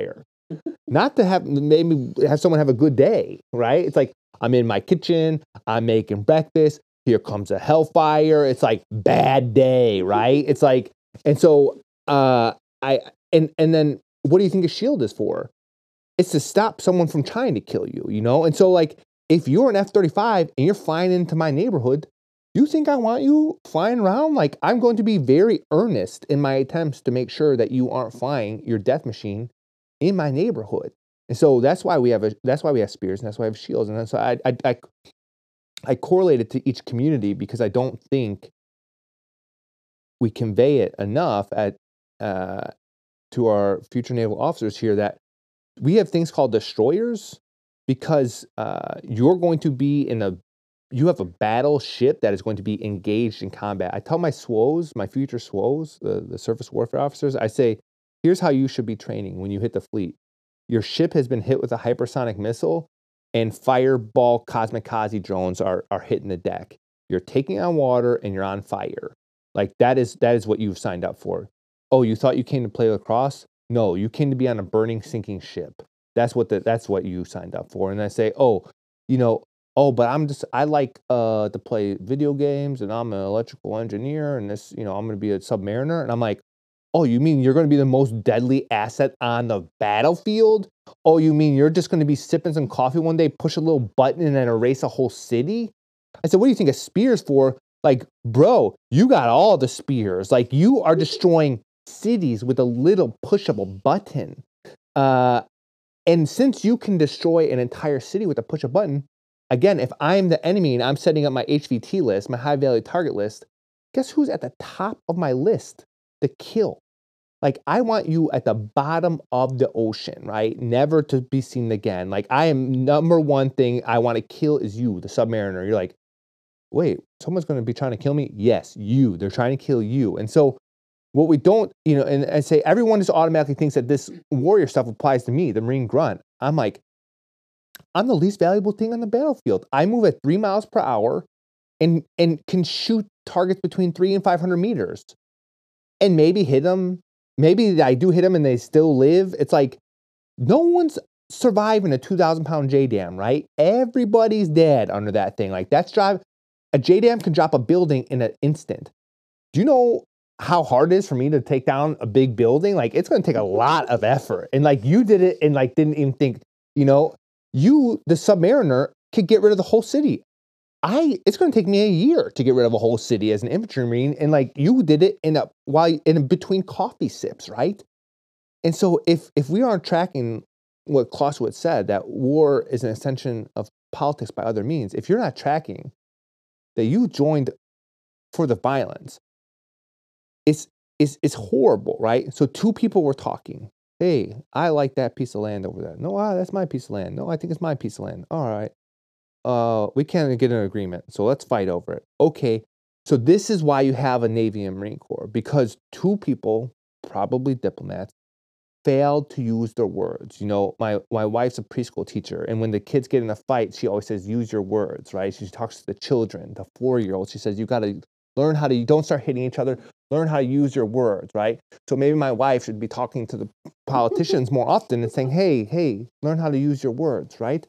[SPEAKER 3] not to maybe have someone have a good day, right? It's like, I'm in my kitchen, I'm making breakfast, here comes a hellfire. It's like bad day, right? It's like, and so and then what do you think a shield is for? It's to stop someone from trying to kill you, you know? And so like, if you're an F-35 and you're flying into my neighborhood, you think I want you flying around? Like, I'm going to be very earnest in my attempts to make sure that you aren't flying your death machine in my neighborhood. And so that's why we have spears, and that's why we have shields. And so I correlate it to each community because I don't think we convey it enough to our future naval officers here that we have things called destroyers because you're going to be you have a battleship that is going to be engaged in combat. I tell my SWOs, my future SWOs, the surface warfare officers, I say, here's how you should be training when you hit the fleet. Your ship has been hit with a hypersonic missile and fireball kamikaze drones are hitting the deck. You're taking on water and you're on fire. Like that is what you've signed up for. Oh, you thought you came to play lacrosse? No, you came to be on a burning, sinking ship. That's what you signed up for. And I say, but I like to play video games and I'm an electrical engineer and this, I'm going to be a submariner. And I'm like, oh, you mean you're going to be the most deadly asset on the battlefield? Oh, you mean you're just going to be sipping some coffee one day, push a little button and then erase a whole city? I said, what do you think a spear's for? Like, bro, you got all the spears. Like, you are destroying cities with a little push of a button. And since you can destroy an entire city with a push of a button, again, if I'm the enemy and I'm setting up my HVT list, my high value target list, guess who's at the top of my list? The kill. Like, I want you at the bottom of the ocean, right? Never to be seen again. Like, I am number one thing I want to kill is you, the submariner. You're like, wait, someone's going to be trying to kill me? Yes, you. They're trying to kill you. And so what we don't, and I say everyone just automatically thinks that this warrior stuff applies to me, the Marine grunt. I'm like, I'm the least valuable thing on the battlefield. I move at 3 miles per hour and can shoot targets between 300 and 500 meters. And maybe hit them. Maybe I do hit them and they still live. It's like, no one's surviving a 2,000-pound JDAM, right? Everybody's dead under that thing. Like, a JDAM can drop a building in an instant. Do you know how hard it is for me to take down a big building? Like, it's going to take a lot of effort. And like, you did it and like, didn't even think, you, the submariner, could get rid of the whole city. It's going to take me a year to get rid of a whole city as an infantry marine, and like you did it in between coffee sips, right? And so if we aren't tracking what Clausewitz said, that war is an extension of politics by other means, if you're not tracking that you joined for the violence, it's horrible, right? So two people were talking. Hey, I like that piece of land over there. No, that's my piece of land. No, I think it's my piece of land. All right. We can't get an agreement, so let's fight over it. Okay, so this is why you have a Navy and Marine Corps, because two people, probably diplomats, failed to use their words. My wife's a preschool teacher, and when the kids get in a fight, she always says, use your words, right? She talks to the children, the 4-year-olds. She says, you got to learn how to, you don't start hitting each other, learn how to use your words, right? So maybe my wife should be talking to the politicians more often and saying, hey, learn how to use your words, right?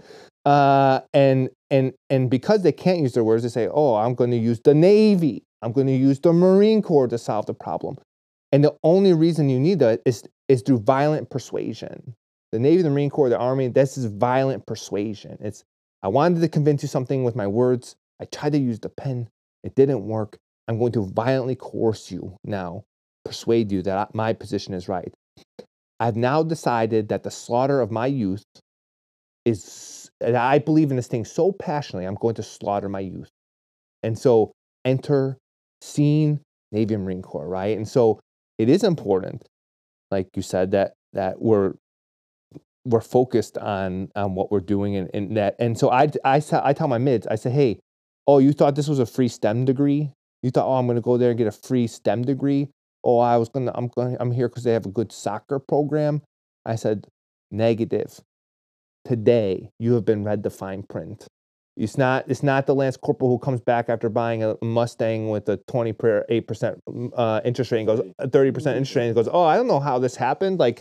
[SPEAKER 3] And because they can't use their words, they say, oh, I'm going to use the Navy. I'm going to use the Marine Corps to solve the problem. And the only reason you need that is through violent persuasion. The Navy, the Marine Corps, the Army, this is violent persuasion. I wanted to convince you something with my words. I tried to use the pen. It didn't work. I'm going to violently coerce you now, persuade you that my position is right. I've now decided that the slaughter of my youth and I believe in this thing so passionately, I'm going to slaughter my youth. And so enter scene, Navy and Marine Corps, right? And so it is important, like you said, that we're focused on what we're doing and that. And so I tell my mids, I say, hey, oh, you thought this was a free STEM degree? You thought, oh, I'm going to go there and get a free STEM degree? Oh, I'm here because they have a good soccer program. I said, negative. Today, you have been read the fine print. It's not the Lance Corporal who comes back after buying a Mustang with a 28% interest rate and goes 30% interest rate and goes, oh, I don't know how this happened. Like,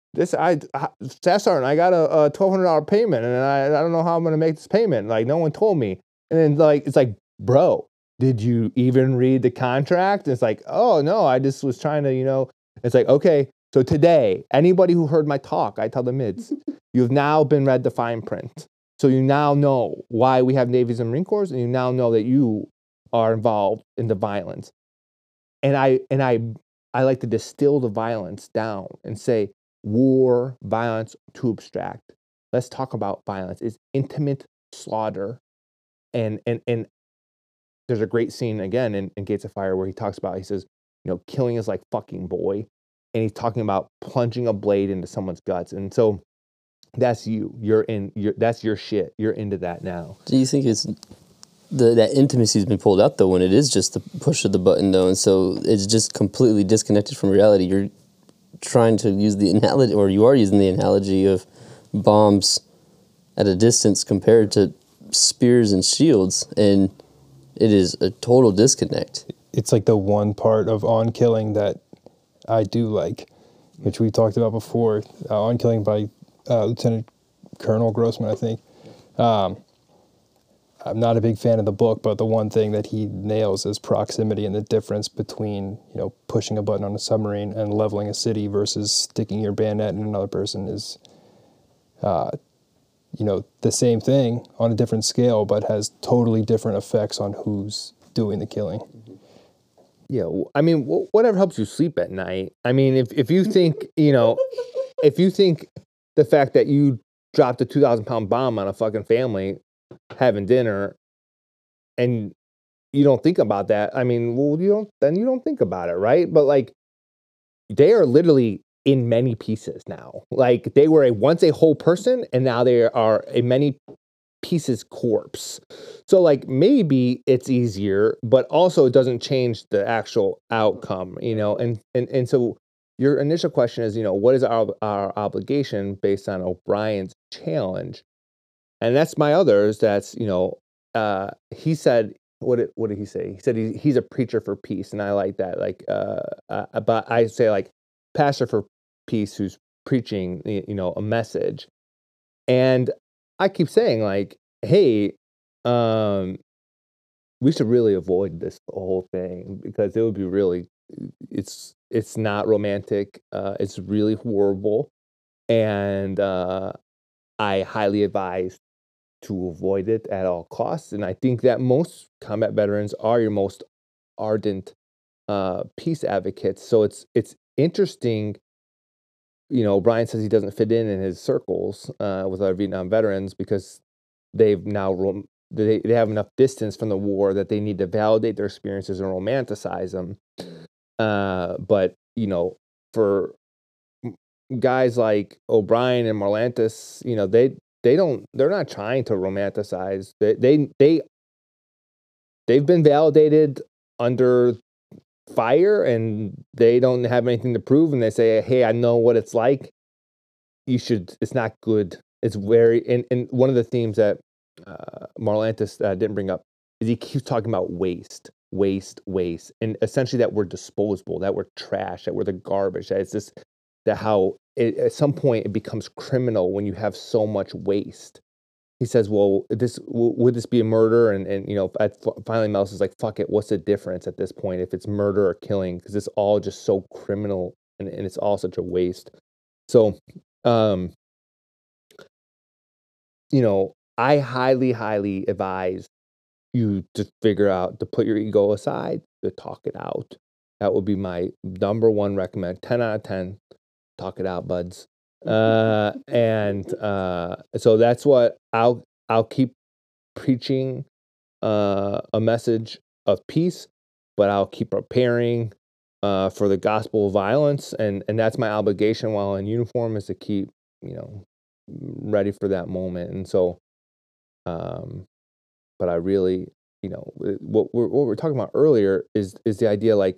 [SPEAKER 3] Staff Sergeant, I got a $1,200 payment, and I don't know how I'm going to make this payment. Like, no one told me. And then, like, it's like, bro, did you even read the contract? And it's like, oh, no, I just was trying to, It's like, okay, so today, anybody who heard my talk, I tell the mids, you've now been read the fine print. So you now know why we have Navies and Marine Corps, and you now know that you are involved in the violence. And I like to distill the violence down and say, war, violence, too abstract. Let's talk about violence. It's intimate slaughter. And there's a great scene, again, in Gates of Fire where he talks about, he says, killing is like fucking boy. And he's talking about plunging a blade into someone's guts. And so that's you. That's your shit. You're into that now.
[SPEAKER 2] Do you think it's that intimacy's been pulled out, though, when it is just the push of the button, though, and so it's just completely disconnected from reality? You're trying to use the analogy, or you are using the analogy of bombs at a distance compared to spears and shields, and it is a total disconnect.
[SPEAKER 4] It's like the one part of On Killing that I do like, which we talked about before. On Killing by Lieutenant Colonel Grossman, I think. I'm not a big fan of the book, but the one thing that he nails is proximity and the difference between, pushing a button on a submarine and leveling a city versus sticking your bayonet in another person is, the same thing on a different scale, but has totally different effects on who's doing the killing.
[SPEAKER 3] Yeah, I mean, whatever helps you sleep at night. I mean, if you think, if you think the fact that you dropped a 2,000-pound bomb on a fucking family having dinner, and you don't think about that, I mean, well, you don't think about it, right? But like, they are literally in many pieces now. Like, they were once a whole person, and now they are a many pieces corpse. So like, maybe it's easier, but also it doesn't change the actual outcome, and so your initial question is, what is our obligation based on O'Brien's challenge? And that's my others. That's, he said, what did he say? He said he's a preacher for peace. And I like that. Like, but I say like pastor for peace who's preaching, a message. And I keep saying like, hey, we should really avoid this whole thing, because it would be really, it's not romantic. It's really horrible. And I highly advise to avoid it at all costs. And I think that most combat veterans are your most ardent peace advocates. So it's interesting. Brian says he doesn't fit in his circles with other Vietnam veterans because they've now they have enough distance from the war that they need to validate their experiences and romanticize them. But for guys like O'Brien and Marlantes, they're not trying to romanticize. They've been validated under fire, and they don't have anything to prove, and they say, hey, I know what it's like. It's not good. It's very, and one of the themes that Marlantes didn't bring up is he keeps talking about waste, and essentially that we're disposable, that we're trash, that we're the garbage, that it's this, that how at some point it becomes criminal when you have so much waste. He says, well, would this be a murder? And finally Mouse is like, fuck it, what's the difference at this point if it's murder or killing? Because it's all just so criminal, and it's all such a waste. So, I highly, highly advise you to figure out, to put your ego aside, to talk it out. That would be my number one recommend. 10 out of 10. Talk it out, buds. So that's what I'll keep preaching a message of peace, but I'll keep preparing for the gospel of violence, and that's my obligation while in uniform, is to keep ready for that moment. And so but I really, what we're talking about earlier is the idea, like,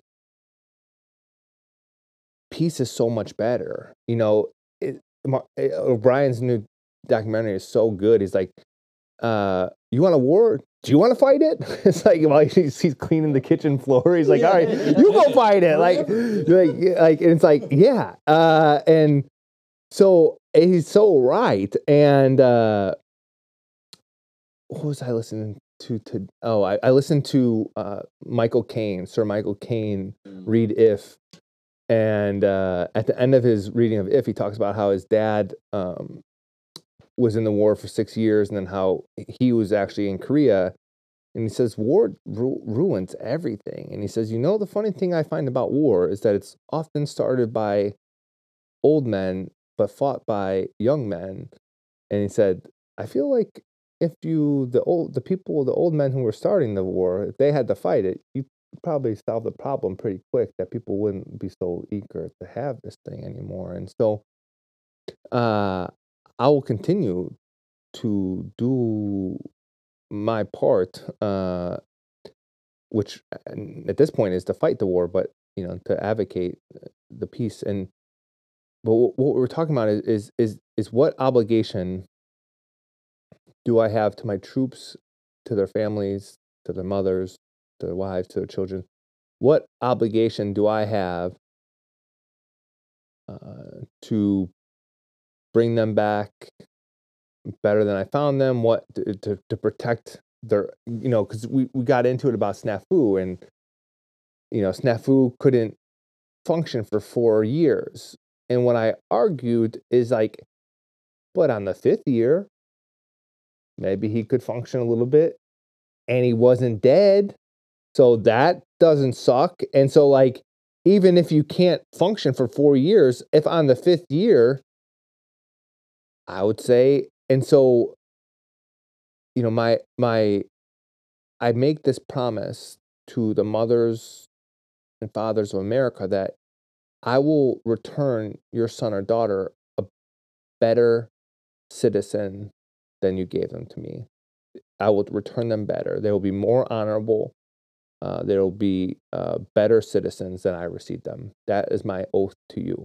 [SPEAKER 3] peace is so much better. O'Brien's new documentary is so good. He's like, you want a war? Do you want to fight it? It's like, while he's cleaning the kitchen floor, he's like, all right, you go fight it. And it's like, yeah. And So he's so right. And what was I listening to? I listened to Michael Caine, Sir Michael Caine, read If. And at the end of his reading of If, he talks about how his dad was in the war for 6 years, and then how he was actually in Korea. And he says, war ruins everything. And he says, the funny thing I find about war is that it's often started by old men, but fought by young men. And he said, I feel like if the old men who were starting the war, if they had to fight it, you probably solve the problem pretty quick, that people wouldn't be so eager to have this thing anymore. And so I will continue to do my part, which at this point is to fight the war, but to advocate the peace. But what we're talking about is what obligation do I have to my troops, to their families, to their mothers, to their wives, to their children? What obligation do I have to bring them back better than I found them? What to protect their, because we got into it about snafu, and snafu couldn't function for 4 years. And what I argued is like, but on the 5th year, maybe he could function a little bit, and he wasn't dead. So that doesn't suck. And so, like, even if you can't function for 4 years, if on the 5th year, I would say, and so, I make this promise to the mothers and fathers of America that I will return your son or daughter a better citizen than you gave them to me. I will return them better. They will be more honorable. They will be better citizens than I received them. That is my oath to you.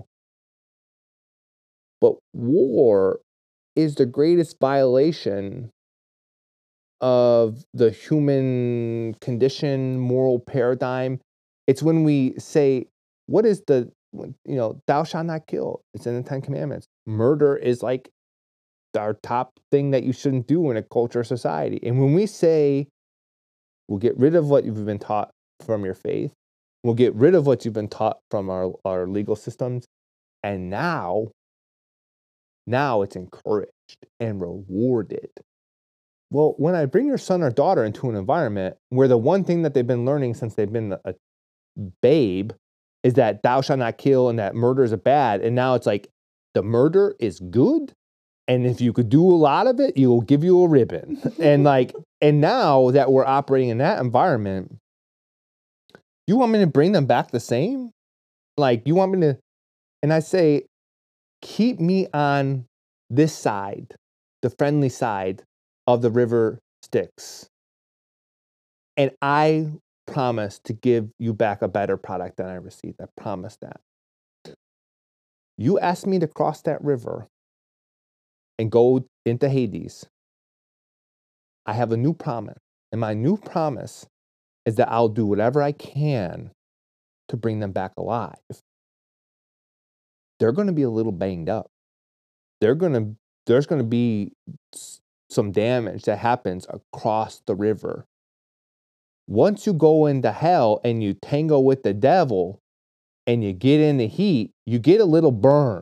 [SPEAKER 3] But war is the greatest violation of the human condition, moral paradigm. It's when we say, what is thou shalt not kill. It's in the 10 Commandments. Murder is like our top thing that you shouldn't do in a culture or society. And when we say, we'll get rid of what you've been taught from your faith, we'll get rid of what you've been taught from our legal systems, and now it's encouraged and rewarded. Well, when I bring your son or daughter into an environment where the one thing that they've been learning since they've been a babe is that thou shalt not kill and that murder is bad, and now it's like the murder is good, and if you could do a lot of it, you'll give you a ribbon. And now that we're operating in that environment, you want me to bring them back the same? Like, you want me to, and I say, keep me on this side, the friendly side of the river Styx, and I promise to give you back a better product than I received. I promise that. You ask me to cross that river and go into Hades, I have a new promise. And my new promise is that I'll do whatever I can to bring them back alive. They're going to be a little banged up. There's going to be some damage that happens across the river. Once you go into hell and you tango with the devil and you get in the heat, you get a little burned.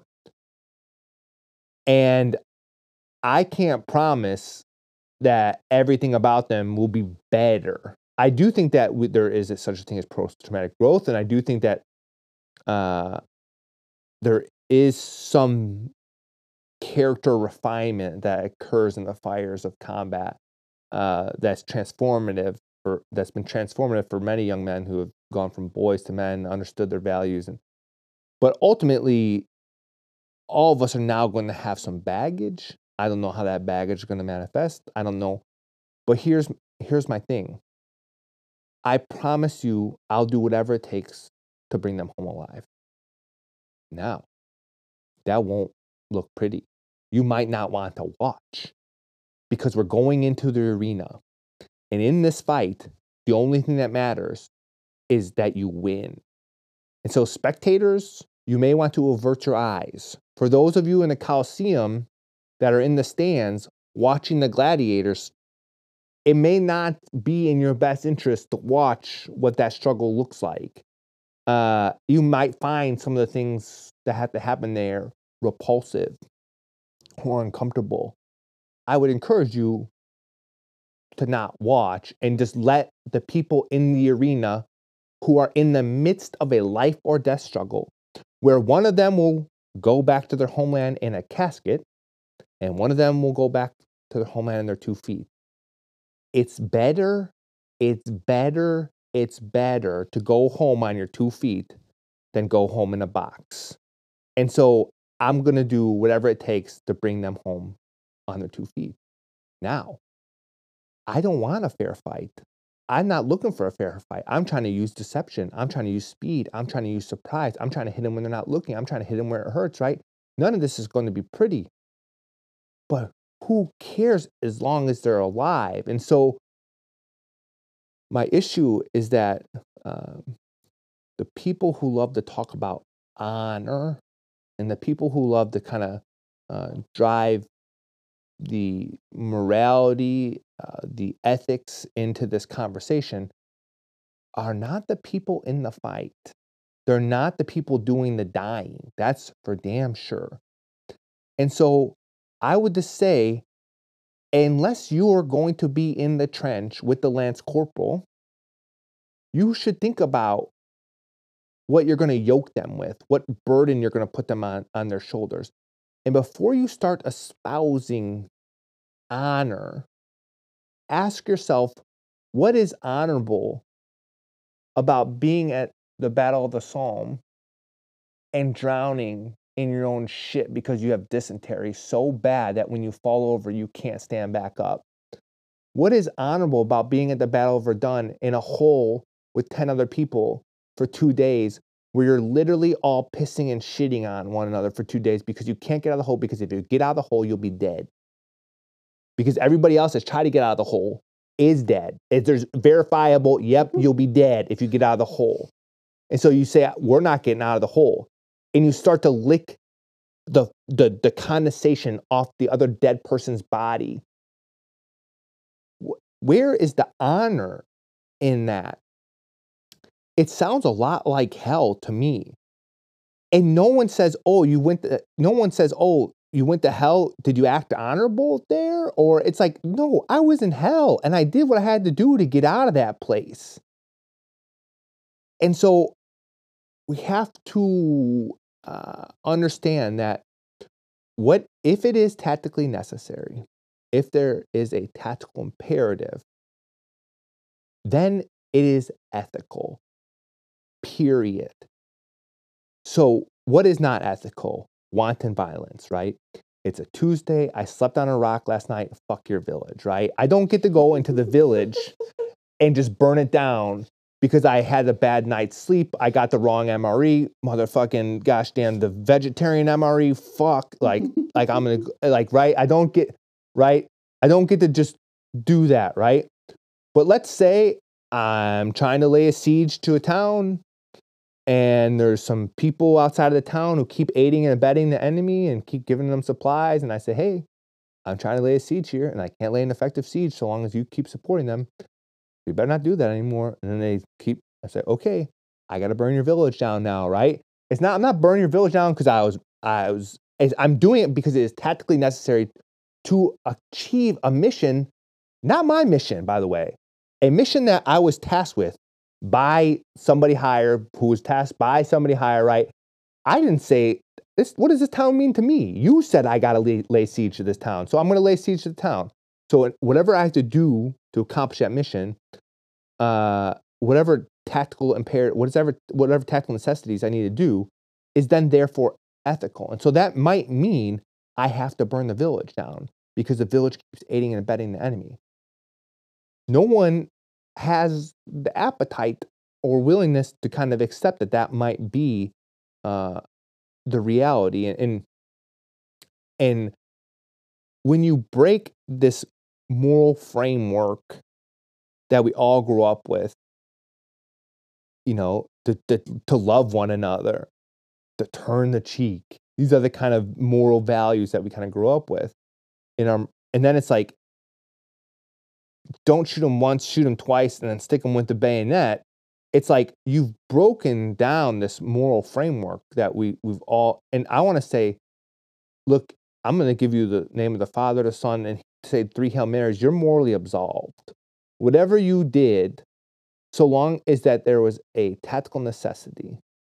[SPEAKER 3] And I can't promise that everything about them will be better. I do think that there is such a thing as post-traumatic growth, and I do think that there is some character refinement that occurs in the fires of combat that's been transformative for many young men who have gone from boys to men, understood their values. But ultimately, all of us are now going to have some baggage. I don't know how that baggage is going to manifest. I don't know. But here's my thing. I promise you I'll do whatever it takes to bring them home alive. Now, that won't look pretty. You might not want to watch because we're going into the arena. And in this fight, the only thing that matters is that you win. And so spectators, you may want to avert your eyes For those of you in the Coliseum that are in the stands watching the gladiators, it may not be in your best interest to watch what that struggle looks like. You might find some of the things that have to happen there repulsive or uncomfortable. I would encourage you to not watch and just let the people in the arena who are in the midst of a life or death struggle, where one of them will go back to their homeland in a casket and one of them will go back to their homeland on their 2 feet. It's better to go home on your 2 feet than go home in a box. And so I'm going to do whatever it takes to bring them home on their 2 feet. Now, I don't want a fair fight. I'm not looking for a fair fight. I'm trying to use deception. I'm trying to use speed. I'm trying to use surprise. I'm trying to hit them when they're not looking. I'm trying to hit them where it hurts, right? None of this is going to be pretty. But who cares as long as they're alive? And so my issue is that the people who love to talk about honor and the people who love to kind of drive the morality, the ethics into this conversation are not the people in the fight. They're not the people doing the dying. That's for damn sure. And so I would just say, unless you're going to be in the trench with the Lance Corporal, you should think about what you're going to yoke them with, what burden you're going to put them on their shoulders. And before you start espousing honor, ask yourself, what is honorable about being at the Battle of the Somme and drowning in your own shit because you have dysentery so bad that when you fall over, you can't stand back up? What is honorable about being at the Battle of Verdun in a hole with 10 other people for 2 days where you're literally all pissing and shitting on one another for 2 days because you can't get out of the hole, because if you get out of the hole, you'll be dead. Because everybody else that's tried to get out of the hole is dead. If there's verifiable, yep, you'll be dead if you get out of the hole. And so you say, we're not getting out of the hole. And you start to lick the condensation off the other dead person's body. Where is the honor in that? It sounds a lot like hell to me. And no one says, you went to hell. Did you act honorable there? Or it's like, no, I was in hell and I did what I had to do to get out of that place. And so we have to understand that if it is tactically necessary, if there is a tactical imperative, then it is ethical, period. So what is not ethical? Wanton violence, right? It's a Tuesday. I slept on a rock last night. Fuck your village, right? I don't get to go into the village and just burn it down because I had a bad night's sleep. I got the wrong MRE. Motherfucking gosh damn, the vegetarian MRE. Fuck. Like I'm going to, right? I don't get to just do that, right? But let's say I'm trying to lay a siege to a town, and there's some people outside of the town who keep aiding and abetting the enemy and keep giving them supplies. And I say, hey, I'm trying to lay a siege here, and I can't lay an effective siege so long as you keep supporting them. You better not do that anymore. And then I say, okay, I got to burn your village down now, right? I'm not burning your village down because I'm doing it because it is tactically necessary to achieve a mission, not my mission, by the way, a mission that I was tasked with by somebody higher, who was tasked by somebody higher, right? I didn't say, what does this town mean to me? You said I got to lay siege to this town, so I'm going to lay siege to the town. So whatever I have to do to accomplish that mission, whatever tactical necessities I need to do is then therefore ethical. And so that might mean I have to burn the village down because the village keeps aiding and abetting the enemy. No one has the appetite or willingness to kind of accept that might be the reality. And when you break this moral framework that we all grew up with, to love one another, to turn the cheek, These are the kind of moral values that we kind of grew up with. And then it's like, don't shoot them once, shoot them twice, and then stick them with the bayonet. It's like you've broken down this moral framework that we've all, and I want to say, look, I'm going to give you the name of the Father, the Son, and say 3 Hail Marys. You're morally absolved. Whatever you did, so long as that there was a tactical necessity,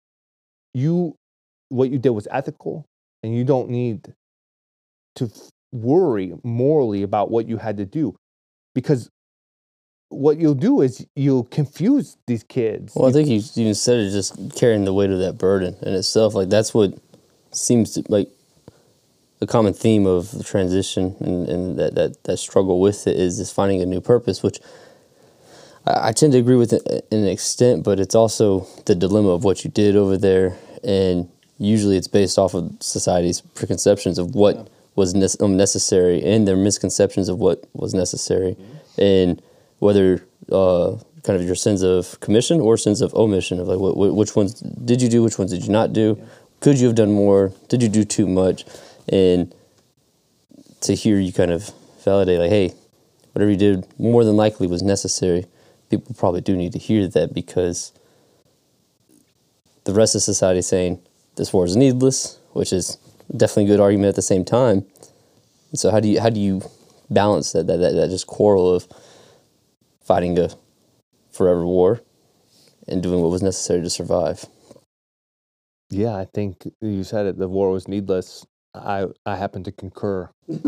[SPEAKER 3] what you did was ethical, and you don't need to worry morally about what you had to do, because what you'll do is you'll confuse these kids.
[SPEAKER 2] Well, I think you even said it, just carrying the weight of that burden in itself. Like, that's what seems to, like, the common theme of the transition and that struggle with it is finding a new purpose, which I tend to agree with it in an extent, but it's also the dilemma of what you did over there, and usually it's based off of society's preconceptions of what was necessary and their misconceptions of what was necessary, and whether kind of your sins of commission or sins of omission, of like which ones did you do, which ones did you not do, could you have done more, did you do too much, and to hear you kind of validate, like, hey, whatever you did more than likely was necessary. People probably do need to hear that, because the rest of society is saying this war is needless, which is definitely a good argument at the same time. And so how do you balance that just quarrel of fighting a forever war and doing what was necessary to survive?
[SPEAKER 3] Yeah, I think you said it. The war was needless. I happen to concur.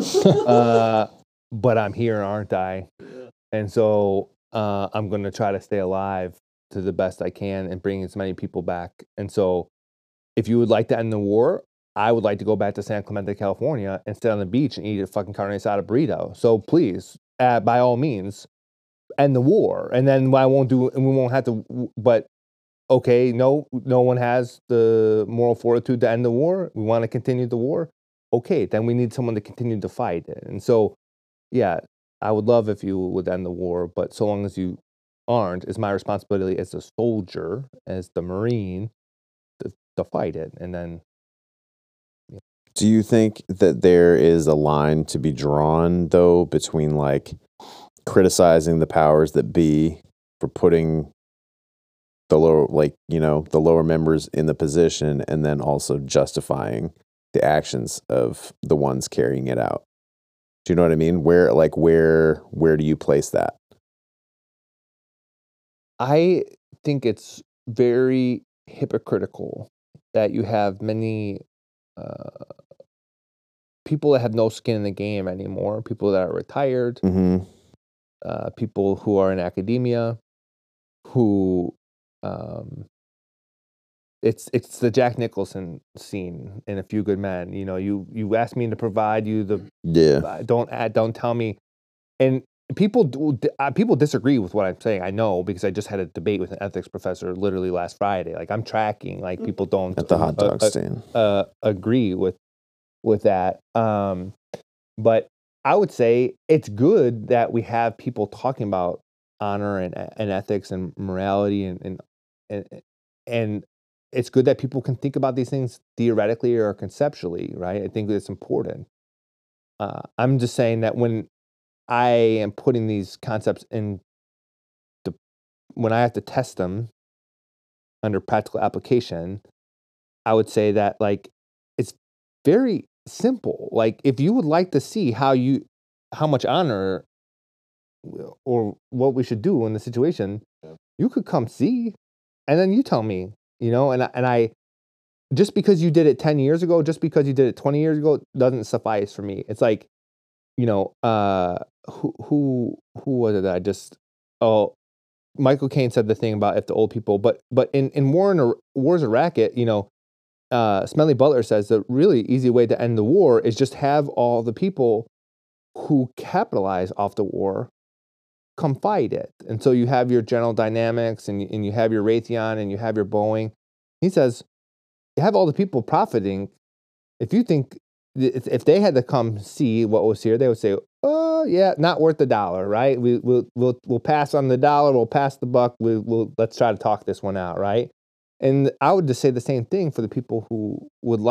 [SPEAKER 3] But I'm here, aren't I? And so I'm going to try to stay alive to the best I can and bring as many people back. And so if you would like to end the war, I would like to go back to San Clemente, California, and sit on the beach and eat a fucking carne asada burrito. So please, by all means, end the war. And then I won't do, and we won't have to, but okay, no one has the moral fortitude to end the war. We want to continue the war. Okay, then we need someone to continue to fight it. And so, yeah, I would love if you would end the war, but so long as you aren't, it's my responsibility as a soldier, as the Marine, to fight it. And then, yeah.
[SPEAKER 6] Do you think that there is a line to be drawn, though, between like criticizing the powers that be for putting the lower, the lower members in the position, and then also justifying the actions of the ones carrying it out? Do you know what I mean? Where do you place that?
[SPEAKER 3] I think it's very hypocritical that you have many people that have no skin in the game anymore, people that are retired, people who are in academia, who it's the Jack Nicholson scene in A Few Good Men. You know, you asked me to provide you the don't tell me. And people disagree with what I'm saying. I know, because I just had a debate with an ethics professor literally last Friday. Like, I'm tracking, like, people don't
[SPEAKER 6] at the hot dog stand
[SPEAKER 3] agree with that. But I would say it's good that we have people talking about honor and ethics and morality and it's good that people can think about these things theoretically or conceptually, right? I think it's important. I'm just saying that when I am putting these concepts in, when I have to test them under practical application, I would say that, like, it's very simple. Like, if you would like to see how much honor or what we should do in the situation, you could come see, and then you tell me, you know, and I just because you did it 10 years ago, just because you did it 20 years ago, doesn't suffice for me. It's like, you know, who was it that Michael Caine said the thing about if the old people, but in War's a Racket, you know, Smedley Butler says the really easy way to end the war is just have all the people who capitalize off the war come fight it. And so you have your General Dynamics and you have your Raytheon and you have your Boeing. He says, you have all the people profiting. If you think, if they had to come see what was here, they would say, oh yeah, not worth the dollar, right? We'll pass on the dollar, we'll pass the buck, let's try to talk this one out, right? And I would just say the same thing for the people who would like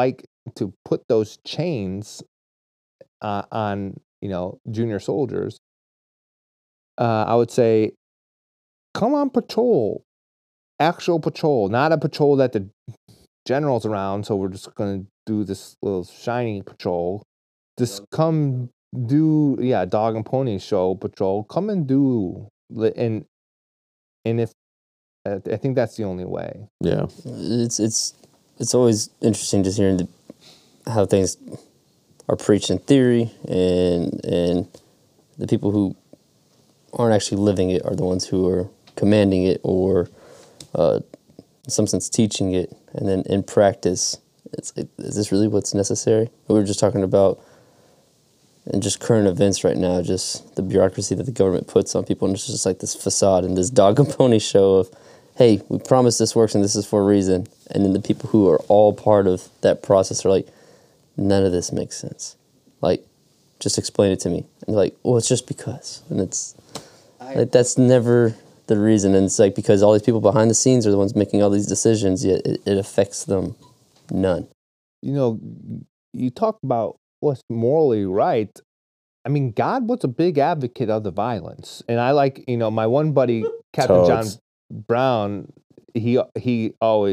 [SPEAKER 3] to put those chains on, junior soldiers, I would say, come on patrol, actual patrol, not a patrol that the general's around, so we're just going to do this little shiny patrol. Just come do, dog and pony show patrol. Come and do, and if I think that's the only way.
[SPEAKER 6] Yeah,
[SPEAKER 2] it's always interesting just hearing how things are preached in theory, and the people who aren't actually living it are the ones who are commanding it, or in some sense teaching it, and then in practice, is this really what's necessary? We were just talking about in just current events right now, just the bureaucracy that the government puts on people, and it's just like this facade and this dog and pony show of, hey, we promise this works and this is for a reason, and then the people who are all part of that process are like, none of this makes sense. Like, just explain it to me. And they're like, well, it's just because. And it's like, that's never the reason. And it's like, because all these people behind the scenes are the ones making all these decisions, yet it affects them none.
[SPEAKER 3] You talk about what's morally right. I mean, God was a big advocate of the violence. And I like, my one buddy, Captain John Brown, he's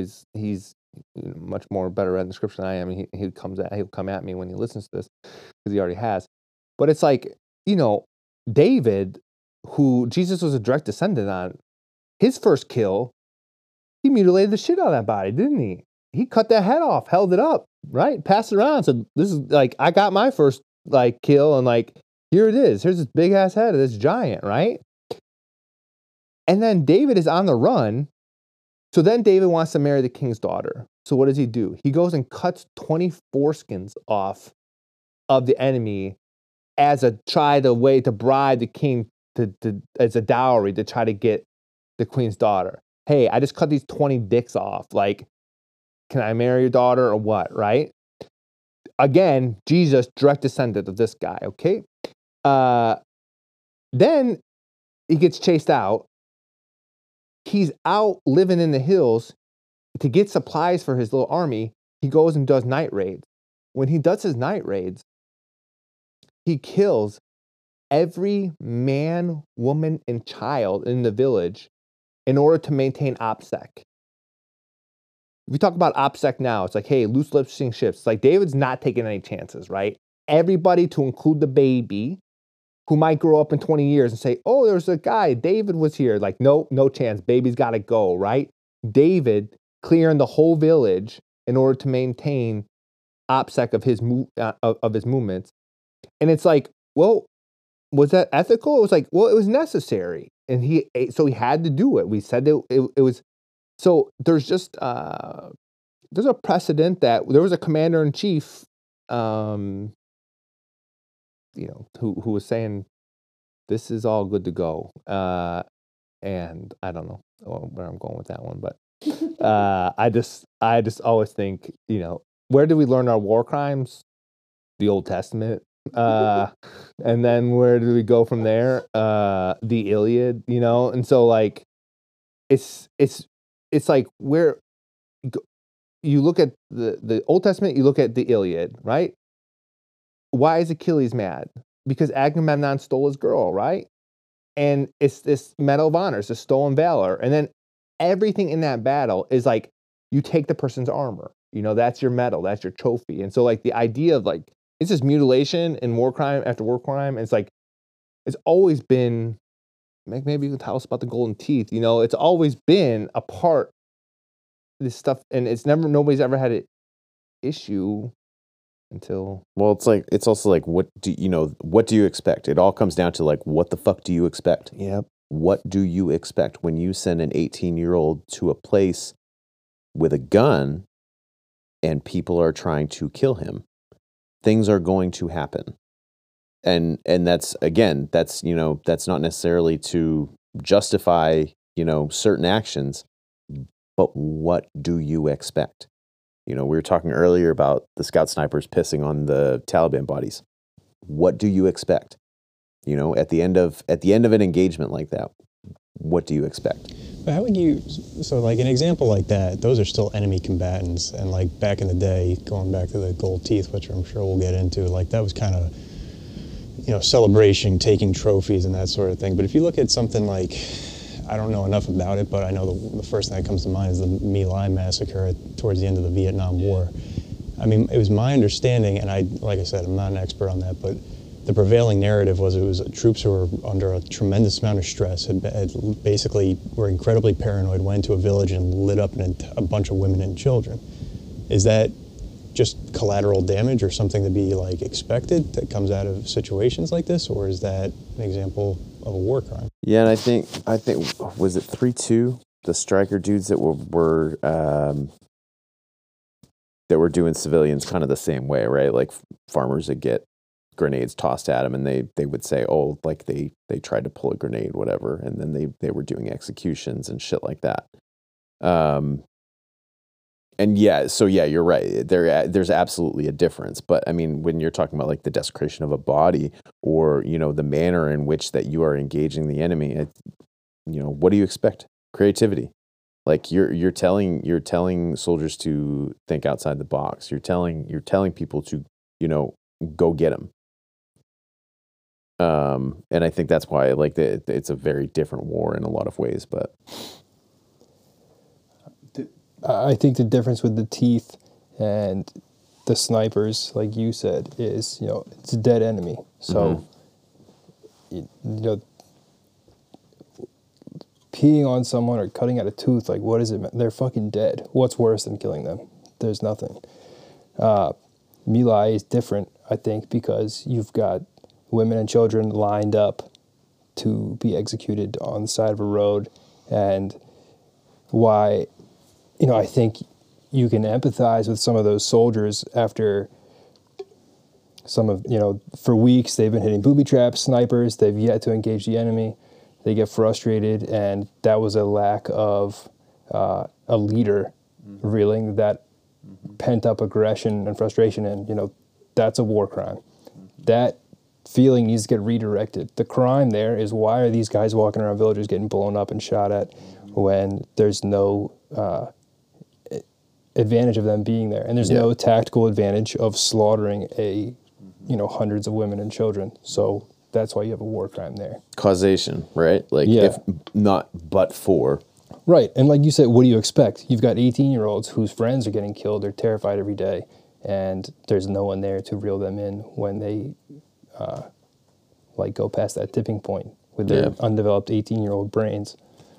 [SPEAKER 3] much more better at the scripture than I am. He'll come at me when he listens to this, because he already has. But it's like, David, who Jesus was a direct descendant on, his first kill, he mutilated the shit out of that body, didn't he? He cut that head off, held it up, right? Passed it around. Said, this is like, I got my first kill, and here it is. Here's this big ass head of this giant, right? And then David is on the run. So then David wants to marry the king's daughter. So what does he do? He goes and cuts 20 foreskins off of the enemy as a way to bribe the king as a dowry to try to get the queen's daughter. Hey, I just cut these 20 dicks off. Can I marry your daughter or what, right? Again, Jesus, direct descendant of this guy, okay? Then he gets chased out. He's out living in the hills to get supplies for his little army. He goes and does night raids. When he does his night raids, he kills every man, woman, and child in the village in order to maintain OPSEC. If we talk about OPSEC now, it's like, hey, loose lips sink ships. It's like David's not taking any chances, right? Everybody, to include the baby, who might grow up in 20 years and say, oh, there's a guy, David was here. Like, no chance. Baby's got to go, right? David clearing the whole village in order to maintain OPSEC of his movements. And it's like, well, was that ethical? It was like, well, it was necessary. And so he had to do it. We said it was. So there's just, there's a precedent that there was a commander-in-chief, who was saying, this is all good to go. And I don't know where I'm going with that one, but I just always think, where do we learn our war crimes? The Old Testament. And then where do we go from there? The Iliad, and so it's like where you look at the Old Testament, you look at the Iliad, right? Why is Achilles mad? Because Agamemnon stole his girl, right? And it's this medal of honor, it's a stolen valor. And then everything in that battle is like, you take the person's armor. That's your medal, that's your trophy. And so the idea of it's just mutilation and war crime after war crime. And it's it's always been, maybe you can tell us about the golden teeth. It's always been a part of this stuff. And nobody's ever had an issue until.
[SPEAKER 6] Well, it's also what do you expect? It all comes down to what the fuck do you expect?
[SPEAKER 3] Yep.
[SPEAKER 6] What do you expect when you send an 18-year-old to a place with a gun and people are trying to kill him? Things are going to happen. And that's not necessarily to justify, certain actions, but what do you expect? We were talking earlier about the scout snipers pissing on the Taliban bodies. What do you expect? At the end of an engagement like that, what do you expect?
[SPEAKER 5] But how would you, so like an example like that, those are still enemy combatants, and like back in the day, going back to the gold teeth, which I'm sure we'll get into, like that was kind of, celebration, taking trophies and that sort of thing. But if you look at something like, I don't know enough about it, but I know the first thing that comes to mind is the My Lai massacre towards the end of the Vietnam War. I mean, it was my understanding, and like I said, I'm not an expert on that, but the prevailing narrative was it was troops who were under a tremendous amount of stress, had basically were incredibly paranoid, went into a village and lit up a bunch of women and children. Is that just collateral damage or something to be like expected that comes out of situations like this, or is that an example of a war crime?
[SPEAKER 6] Yeah, and I think was it 3-2, the striker dudes that were doing civilians kind of the same way, right? Like farmers that get grenades tossed at them, and they would say, oh, like they tried to pull a grenade, whatever, and then they were doing executions and shit like that. And yeah, so yeah, you're right. There's absolutely a difference. But I mean, when you're talking about like the desecration of a body, or the manner in which that you are engaging the enemy, what do you expect? Creativity. Like you're telling soldiers to think outside the box. You're telling people to go get them. And I think that's why like it's a very different war in a lot of ways, but.
[SPEAKER 4] I think the difference with the teeth and the snipers, like you said, is, it's a dead enemy. So, peeing on someone or cutting out a tooth, like, what is it? They're fucking dead. What's worse than killing them? There's nothing. My Lai is different, I think, because you've got women and children lined up to be executed on the side of a road, and why... I think you can empathize with some of those soldiers after some of, for weeks they've been hitting booby traps, snipers, they've yet to engage the enemy. They get frustrated, and that was a lack of a leader reeling that pent-up aggression and frustration, and, that's a war crime. That feeling needs to get redirected. The crime there is, why are these guys walking around villages getting blown up and shot at when there's no... advantage of them being there, and there's no tactical advantage of slaughtering hundreds of women and children. So that's why you have a war crime there. Causation, right? Like, if not but for. Right, and like you said, what do you expect? You've got 18-year-olds whose friends are getting killed. They're terrified every day, and there's no one there to reel them in when they go past that tipping point with their undeveloped 18-year-old brains.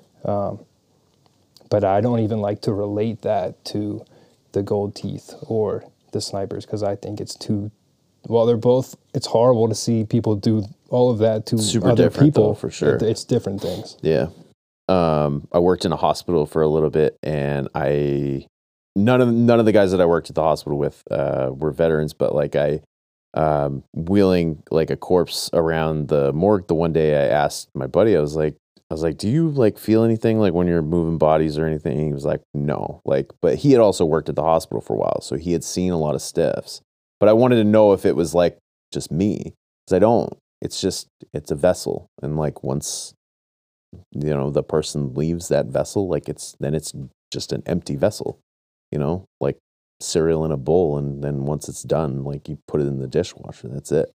[SPEAKER 4] But I don't even like to relate that to the gold teeth or the snipers, because I think it's too... Well, they're both... It's horrible to see people do all of that to other people. Though, for sure. It's different things. Yeah. I worked in a hospital for a little bit, and none of the guys that I worked at the hospital with were veterans, but like wheeling like a corpse around the morgue the one day, I asked my buddy, I was like, do you like feel anything like when you're moving bodies or anything? And he was like, no. Like, but he had also worked at the hospital for a while, so he had seen a lot of stiffs. But I wanted to know if it was like just me, because I don't. It's a vessel, and like once the person leaves that vessel, like it's just an empty vessel, like cereal in a bowl, and then once it's done, like you put it in the dishwasher. That's it.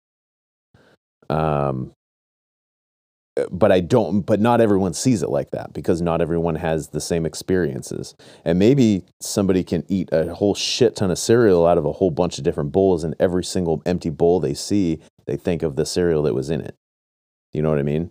[SPEAKER 4] But not everyone sees it like that, because not everyone has the same experiences. And maybe somebody can eat a whole shit ton of cereal out of a whole bunch of different bowls, and every single empty bowl they see, they think of the cereal that was in it. You know what I mean?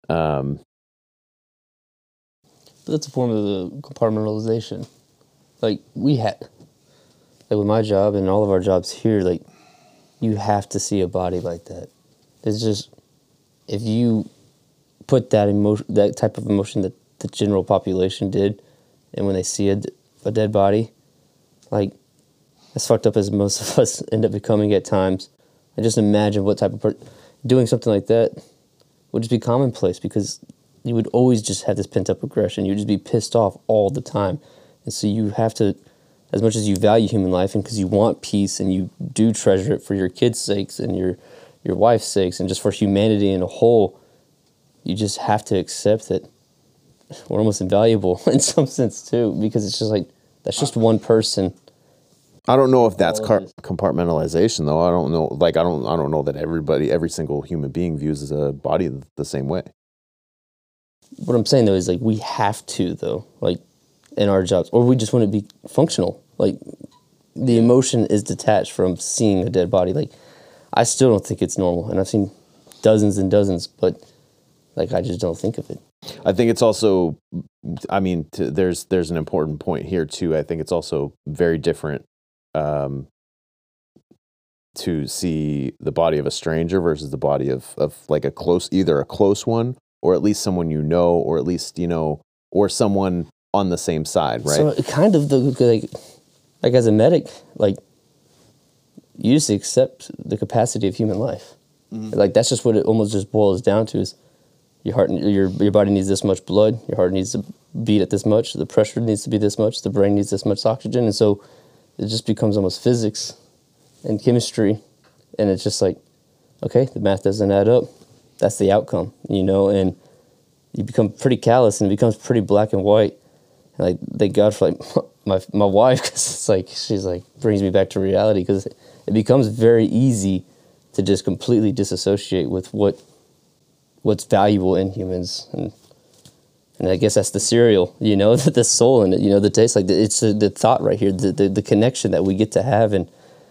[SPEAKER 2] That's a form of the compartmentalization. Like with my job and all of our jobs here, like you have to see a body like that. It's just, if you put that emotion, that type of emotion that the general population did, and when they see a dead body, like, as fucked up as most of us end up becoming at times, I just imagine what type of doing something like that would just be commonplace, because you would always just have this pent-up aggression. You'd just be pissed off all the time. And so you have to, as much as you value human life, and because you want peace and you do treasure it for your kids' sakes and your wife's sakes and just for humanity in a whole, you just have to accept that we're almost invaluable in some sense too, because it's just like that's just one person.
[SPEAKER 6] I don't know if that's
[SPEAKER 2] All of this.
[SPEAKER 6] compartmentalization, though. I don't know. Like, I don't know that every single human being views a body the same way.
[SPEAKER 2] What I'm saying though is like we have to though, like in our jobs, or we just want to be functional. Like the emotion is detached from seeing a dead body. Like I still don't think it's normal, and I've seen dozens and dozens, but like I just don't think of it.
[SPEAKER 6] I think it's also, I mean, there's an important point here too. I think it's also very different to see the body of a stranger versus the body of like either a close one, or at least someone you know, or at least, or someone on the same side, right?
[SPEAKER 2] So kind of like as a medic, like you just accept the capacity of human life. Like that's just what it almost just boils down to is your heart, your body needs this much blood, your heart needs to beat at this much, the pressure needs to be this much, the brain needs this much oxygen, and so it just becomes almost physics and chemistry, and it's just like, okay, the math doesn't add up. That's the outcome, and you become pretty callous, and it becomes pretty black and white. And like, thank God for like my wife, because it's like she's like brings me back to reality, because it becomes very easy to just completely disassociate with what's valuable in humans, and I guess that's the cereal, the soul in it, the taste, like it's the thought right here, the connection that we get to have, and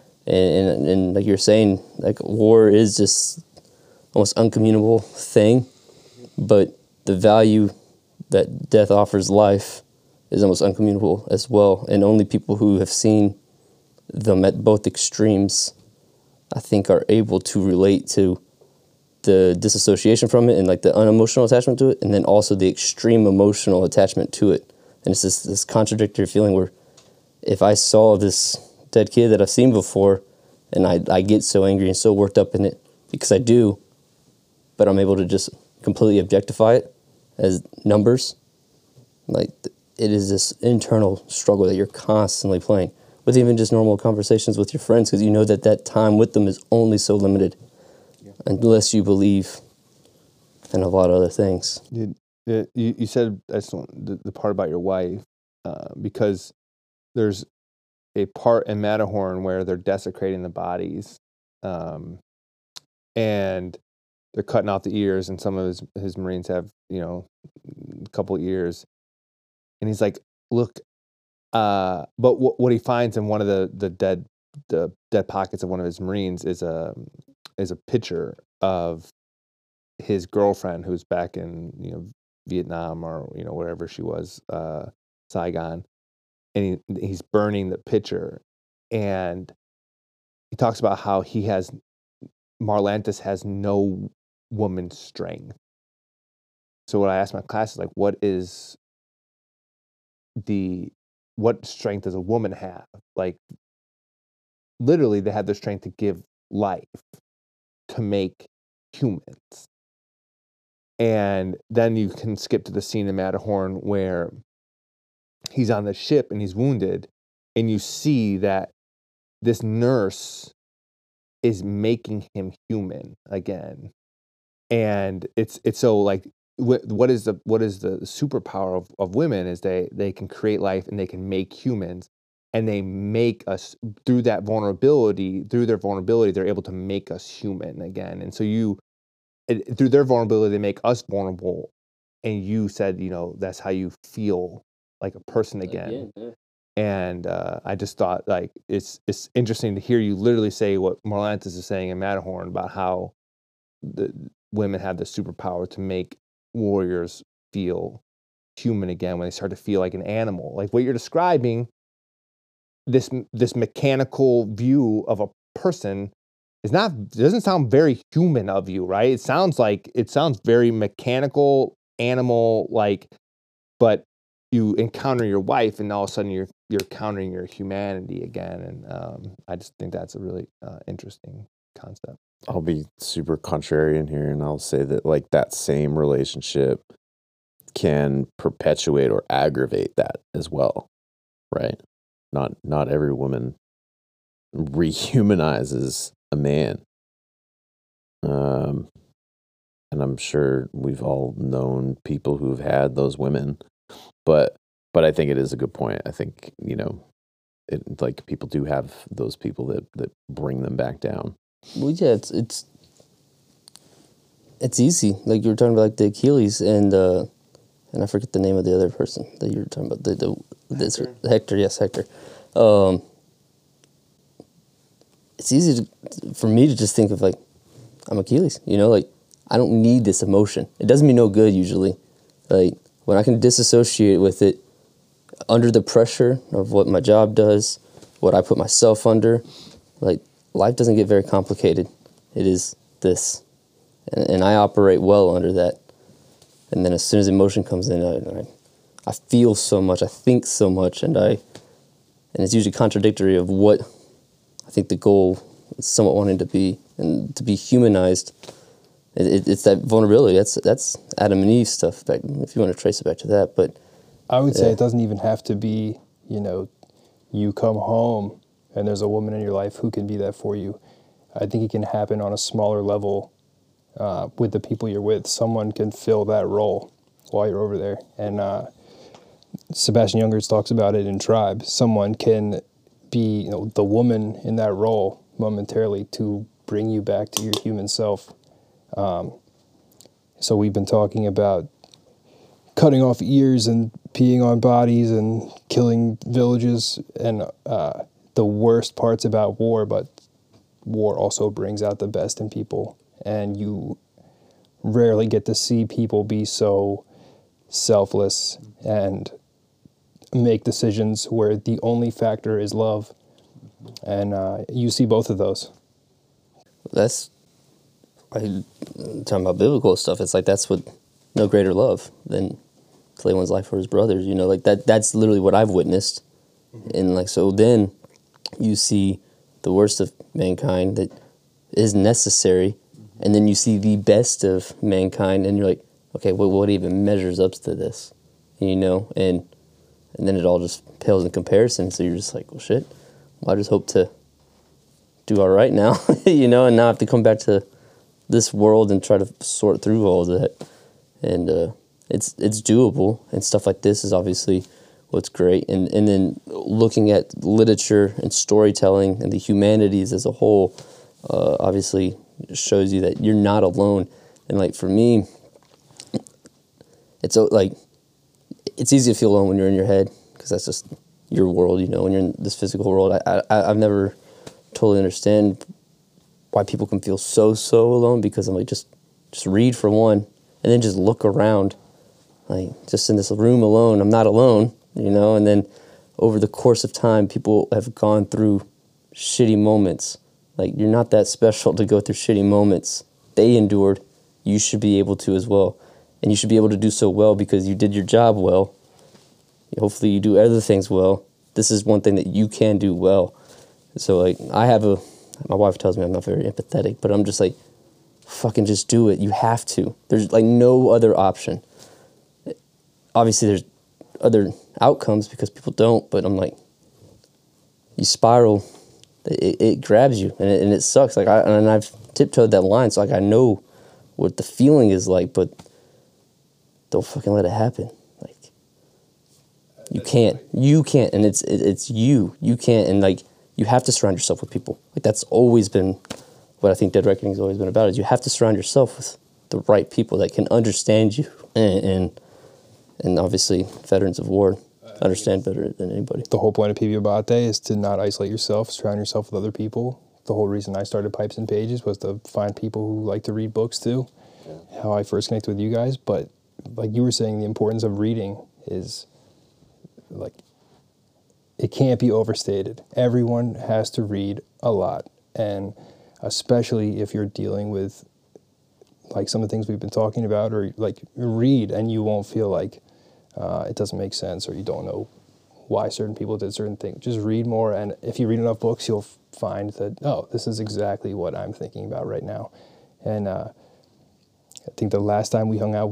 [SPEAKER 2] like you're saying, like war is just almost uncommunicable thing, but the value that death offers life is almost uncommunicable as well, and only people who have seen them at both extremes, I think, are able to relate to the disassociation from it and like the unemotional attachment to it, and then also the extreme emotional attachment to it. And it's this contradictory feeling where if I saw this dead kid that I've seen before, and I get so angry and so worked up in it, because I do, but I'm able to just completely objectify it as numbers. Like it is this internal struggle that you're constantly playing with even just normal conversations with your friends, because you know that time with them is only so limited, unless you believe in a lot of other things.
[SPEAKER 3] You said that's the part about your wife, because there's a part in Matterhorn where they're desecrating the bodies, and they're cutting off the ears, and some of his Marines have a couple ears, and he's like, look, but what he finds in one of the dead pockets of one of his Marines is a picture of his girlfriend who's back in Vietnam, or wherever she was, Saigon, and he's burning the picture, and he talks about how Marlantes has no woman's strength. So what I asked my class is like, what strength does a woman have? Like literally they have the strength to give life, to make humans. And then you can skip to the scene in Matterhorn where he's on the ship and he's wounded, and you see that this nurse is making him human again. And it's so like, what is the superpower of women is they can create life and they can make humans, and they make us through their vulnerability, they're able to make us human again. And so through their vulnerability, they make us vulnerable. And you said, that's how you feel like a person again. Yeah. And I just thought, like, it's interesting to hear you literally say what Marlantes is saying in Matterhorn about how the women have the superpower to make warriors feel human again when they start to feel like an animal. Like what you're describing, this mechanical view of a person doesn't sound very human of you, right? It sounds very mechanical, animal like, but you encounter your wife and all of a sudden you're encountering your humanity again. And I just think that's a really interesting concept.
[SPEAKER 6] I'll be super contrarian here, and I'll say that like that same relationship can perpetuate or aggravate that as well, right? Not every woman rehumanizes a man. and I'm sure we've all known people who've had those women. But I think it is a good point. I think, like people do have those people that bring them back down.
[SPEAKER 2] Well, yeah, it's easy. Like you were talking about, like the Achilles and I forget the name of the other person that you were talking about. Hector. Yes, Hector. It's easy for me to just think of like, I'm Achilles, like I don't need this emotion. It does me no good usually. Like when I can disassociate with it under the pressure of what my job does, what I put myself under, like life doesn't get very complicated. It is this. And I operate well under that. And then as soon as emotion comes in, I feel so much, I think so much, and it's usually contradictory of what I think the goal is somewhat wanting to be, and to be humanized. It's that vulnerability. That's Adam and Eve stuff, back, if you want to trace it back to that. But
[SPEAKER 4] I would say it doesn't even have to be, you come home and there's a woman in your life who can be that for you. I think it can happen on a smaller level with the people you're with. Someone can fill that role while you're over there. And Sebastian Jungers talks about it in Tribe. Someone can be the woman in that role momentarily to bring you back to your human self. So we've been talking about cutting off ears and peeing on bodies and killing villages and the worst parts about war, but war also brings out the best in people. And you rarely get to see people be so selfless and make decisions where the only factor is love. And you see both of those.
[SPEAKER 2] That's, talking about biblical stuff, it's like that's what, no greater love than to lay one's life for his brothers, like that's literally what I've witnessed. And like, so then you see the worst of mankind that is necessary, and then you see the best of mankind, and you're like, okay, what even measures up to this, and then it all just pales in comparison. So you're just like, well, shit, well, I just hope to do all right now, and not have to come back to this world and try to sort through all of that. And it's doable, and stuff like this is obviously what's great. And then looking at literature and storytelling and the humanities as a whole, obviously shows you that you're not alone. And like for me, it's like it's easy to feel alone when you're in your head, because that's just your world, when you're in this physical world. I've never totally understand why people can feel so alone, because I'm like, just read for one, and then just look around, like just in this room alone. I'm not alone, and then over the course of time, people have gone through shitty moments. Like, you're not that special to go through shitty moments. They endured. You should be able to as well. And you should be able to do so well because you did your job well. Hopefully you do other things well. This is one thing that you can do well. So, like, my wife tells me I'm not very empathetic, but I'm just like, fucking just do it. You have to. There's, like, no other option. Obviously, there's other outcomes because people don't, but I'm like, you spiral. It grabs you, and it sucks. Like, I've tiptoed that line, so, like, I know what the feeling is like, but don't fucking let it happen. Like, you can't, and it's you can't, and like, you have to surround yourself with people. Like, that's always been what I think Dead Reckoning has always been about, is you have to surround yourself with the right people that can understand you, and obviously veterans of war understand better than anybody.
[SPEAKER 4] The whole point of PB Abate is to not isolate yourself, surround yourself with other people. The whole reason I started Pipes and Pages was to find people who like to read books too. Yeah. How I first connected with you guys, but like you were saying, the importance of reading is, like, it can't be overstated. Everyone has to read a lot, and especially if you're dealing with, like, some of the things we've been talking about, or like, read and you won't feel like it doesn't make sense, or you don't know why certain people did certain things. Just read more, and if you read enough books, you'll find that, oh, this is exactly what I'm thinking about right now. And I think the last time we hung out,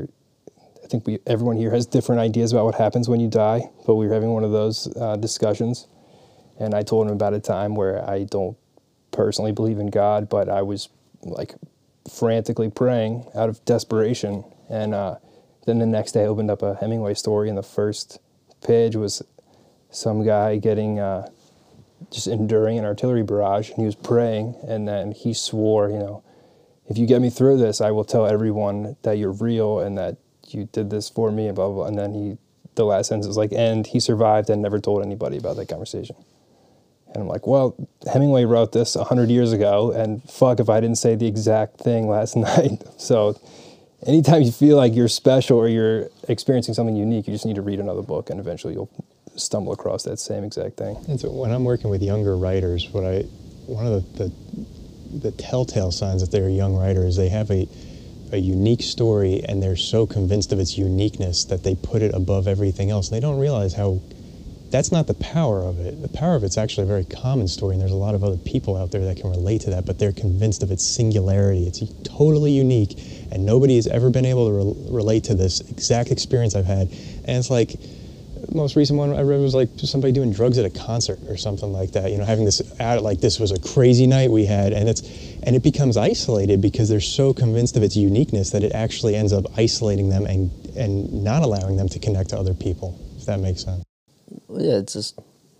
[SPEAKER 4] everyone here has different ideas about what happens when you die, but we were having one of those discussions, and I told him about a time where I don't personally believe in God, but I was, like, frantically praying out of desperation. And then the next day I opened up a Hemingway story, and the first page was some guy getting just enduring an artillery barrage, and he was praying, and then he swore, you know, if you get me through this, I will tell everyone that you're real and that you did this for me, and blah, blah, blah. And then the last sentence was like, and he survived and never told anybody about that conversation. And I'm like, well, Hemingway wrote this 100 years ago, and fuck if I didn't say the exact thing last night. So anytime you feel like you're special or you're experiencing something unique, you just need to read another book, and eventually you'll stumble across that same exact thing.
[SPEAKER 5] And so when I'm working with younger writers, one of the telltale signs that they're young writers, they have a unique story, and they're so convinced of its uniqueness that they put it above everything else. And they don't realize how that's not the power of it. The power of it's actually a very common story, and there's a lot of other people out there that can relate to that, but they're convinced of its singularity. It's totally unique, and nobody has ever been able to relate to this exact experience I've had. And it's like, the most recent one I read was like somebody doing drugs at a concert or something like that, you know, having this like this was a crazy night we had, and it becomes isolated because they're so convinced of its uniqueness that it actually ends up isolating them and not allowing them to connect to other people, if that makes sense.
[SPEAKER 2] Yeah, it's just,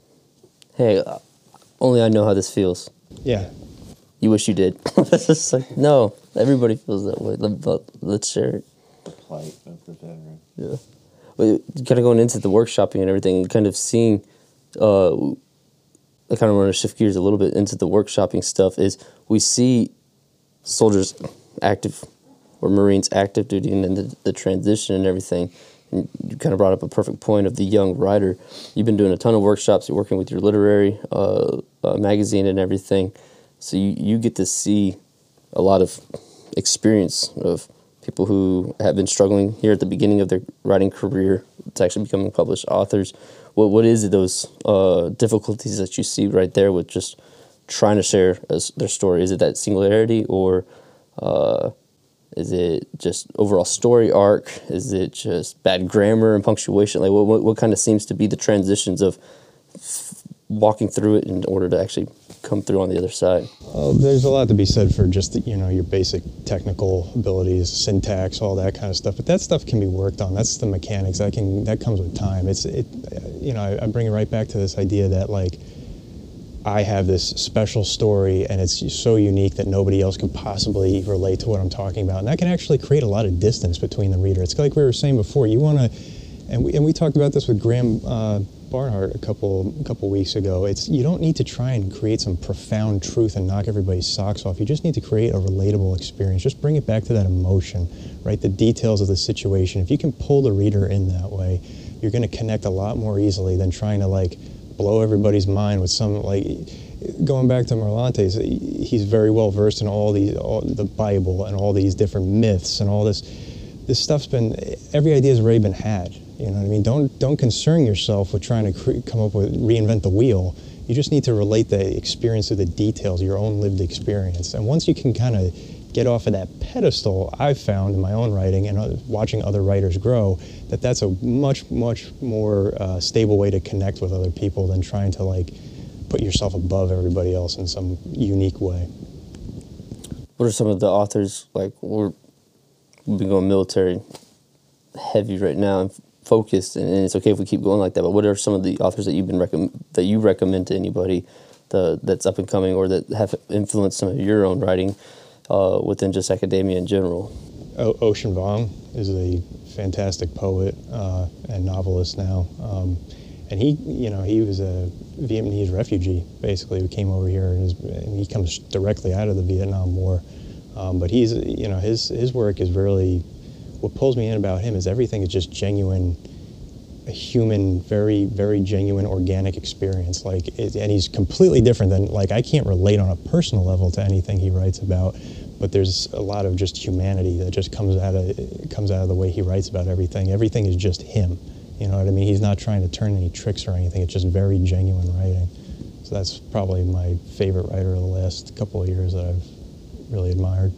[SPEAKER 2] hey, only I know how this feels.
[SPEAKER 5] Yeah.
[SPEAKER 2] You wish you did. It's just like, no, everybody feels that way. Let's share it.
[SPEAKER 6] The plight of the veteran.
[SPEAKER 2] Yeah. But kind of going into the workshopping and everything, and kind of seeing, I kind of want to shift gears a little bit into the workshopping stuff, is we see soldiers active, or Marines active duty, and then the transition and everything. And you kind of brought up a perfect point of the young writer. You've been doing a ton of workshops. You're working with your literary magazine and everything. So you get to see a lot of experience of people who have been struggling here at the beginning of their writing career to actually becoming published authors. What is it, those difficulties that you see right there with just trying to share their story? Is it that singularity, or is it just overall story arc? Is it just bad grammar and punctuation? Like what kind of seems to be the transitions of walking through it in order to actually come through on the other side?
[SPEAKER 5] Well, there's a lot to be said for just your basic technical abilities, syntax, all that kind of stuff. But that stuff can be worked on. That's the mechanics. That comes with time. I bring it right back to this idea that like I have this special story, and it's so unique that nobody else can possibly relate to what I'm talking about, and that can actually create a lot of distance between the reader. It's like we were saying before. You want to, and we talked about this with Graham Barnhart a couple weeks ago. You don't need to try and create some profound truth and knock everybody's socks off. You just need to create a relatable experience. Just bring it back to that emotion, right? The details of the situation. If you can pull the reader in that way, you're going to connect a lot more easily than trying to like blow everybody's mind with some, like, going back to Marlantes, he's very well versed in all the Bible and all these different myths and all this stuff's every idea's already been had. You know what I mean? Don't concern yourself with trying to reinvent the wheel. You just need to relate the experience of the details, your own lived experience. And once you can kind of get off of that pedestal, I've found in my own writing and watching other writers grow, that's a much, much more stable way to connect with other people than trying to like put yourself above everybody else in some unique way.
[SPEAKER 2] What are some of the authors, like, we've been going military heavy right now and focused, and it's okay if we keep going like that, but what are some of the authors that you recommend to anybody that's up and coming, or that have influenced some of your own writing within just academia in general?
[SPEAKER 5] Ocean Vuong is a fantastic poet and novelist now, and he was a Vietnamese refugee basically who came over here, and he comes directly out of the Vietnam War, but he's his work is really, what pulls me in about him is everything is just genuine, a human, very, very genuine, organic experience. And he's completely different than, like, I can't relate on a personal level to anything he writes about, but there's a lot of just humanity that just comes out of the way he writes about everything. Everything is just him. You know what I mean? He's not trying to turn any tricks or anything. It's just very genuine writing. So that's probably my favorite writer of the last couple of years that I've really admired.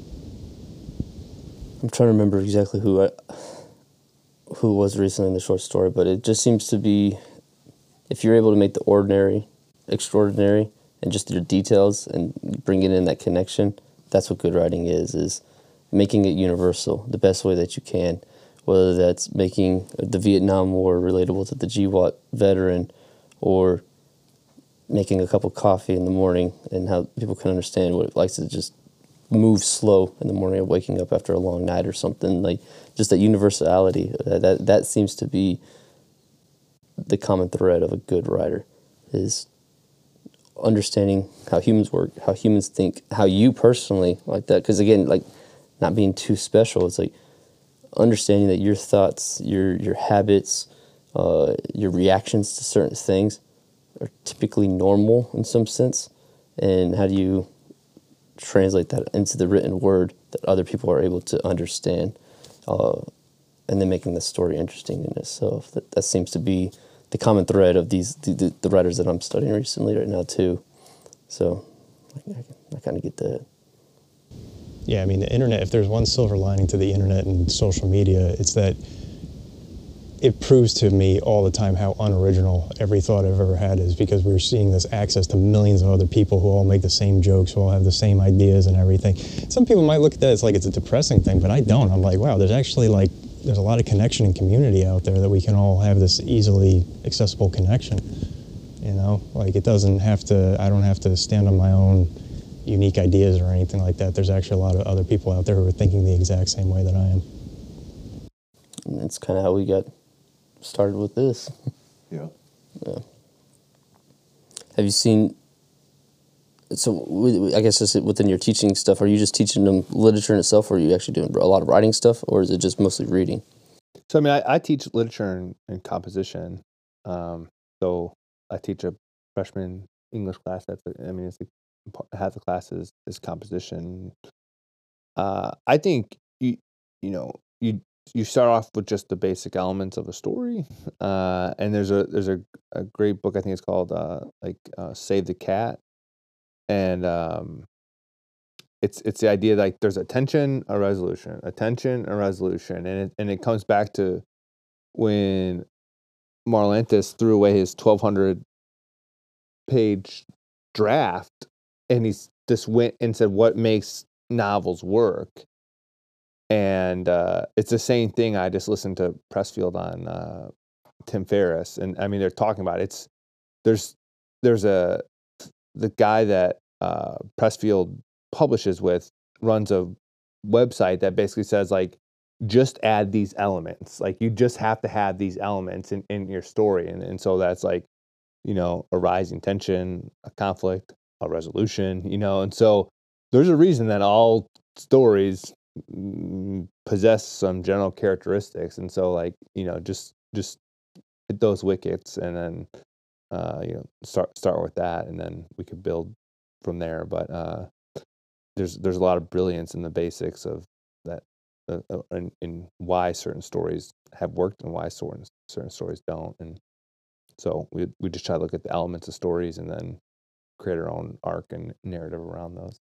[SPEAKER 2] I'm trying to remember exactly who was recently in the short story, but it just seems to be, if you're able to make the ordinary extraordinary and just your details and bringing in that connection, that's what good writing is making it universal the best way that you can, whether that's making the Vietnam War relatable to the GWOT veteran, or making a cup of coffee in the morning and how people can understand what it likes to just move slow in the morning of waking up after a long night or something. Like, just that universality, that seems to be the common thread of a good writer, is understanding how humans work, how humans think, how you personally like that. Because again, like, not being too special, it's like understanding that your thoughts, your habits, your reactions to certain things are typically normal in some sense, and how do you translate that into the written word that other people are able to understand, and then making the story interesting in itself. That seems to be the common thread of the writers that I'm studying recently right now too. So I kind of get that.
[SPEAKER 5] Yeah, I mean, the internet, if there's one silver lining to the internet and social media, it's that it proves to me all the time how unoriginal every thought I've ever had is, because we're seeing this access to millions of other people who all make the same jokes, who all have the same ideas and everything. Some people might look at that as like it's a depressing thing, but I don't. I'm like, wow, there's actually like, there's a lot of connection and community out there that we can all have this easily accessible connection. You know, like, it doesn't have to, I don't have to stand on my own unique ideas or anything like that. There's actually a lot of other people out there who are thinking the exact same way that I am.
[SPEAKER 2] And that's kind of how we got started with this.
[SPEAKER 6] Yeah.
[SPEAKER 2] Yeah. Have you seen, so I guess just within your teaching stuff, are you just teaching them literature in itself, or are you actually doing a lot of writing stuff, or is it just mostly reading?
[SPEAKER 3] So, I mean, I teach literature and composition. So I teach a freshman English class. It's half the class is composition. I think you start off with just the basic elements of a story, and there's a great book, I think it's called Save the Cat, and it's the idea that, like, there's a tension, a resolution, and it comes back to when Marlantes threw away his 1,200 page draft, and he just went and said, what makes novels work? And it's the same thing. I just listened to Pressfield on Tim Ferriss, and I mean, they're talking about it. There's the guy that Pressfield publishes with runs a website that basically says, like, just add these elements. Like, you just have to have these elements in your story, and so that's like, a rising tension, a conflict, a resolution, and so there's a reason that all stories possess some general characteristics, and so, like, just hit those wickets, and then start with that, and then we could build from there. But there's a lot of brilliance in the basics of that, in why certain stories have worked and why certain stories don't, and so we just try to look at the elements of stories and then create our own arc and narrative around those.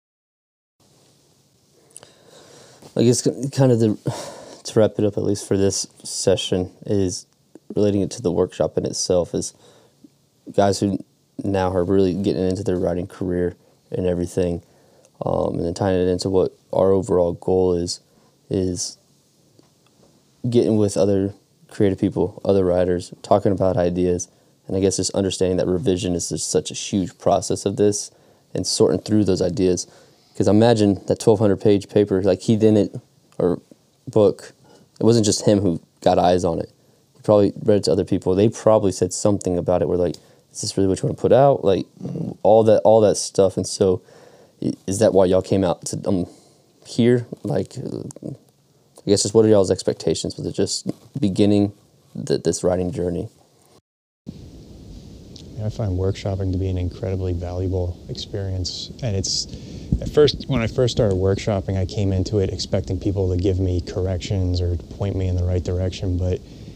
[SPEAKER 2] I guess kind of to wrap it up, at least for this session, is relating it to the workshop in itself, is guys who now are really getting into their writing career and everything, and then tying it into what our overall goal is getting with other creative people, other writers, talking about ideas, and I guess just understanding that revision is just such a huge process of this, and sorting through those ideas. Because I imagine that 1,200 page paper, like, he didn't, or book, it wasn't just him who got eyes on it. He probably read it to other people. They probably said something about it where, like, is this really what you want to put out? Like, all that stuff. And so, is that why y'all came out to here? Like, I guess just what are y'all's expectations? Was it just beginning this writing journey?
[SPEAKER 5] I find workshopping to be an incredibly valuable experience, and it's when I first started workshopping, I came into it expecting people to give me corrections or point me in the right direction, but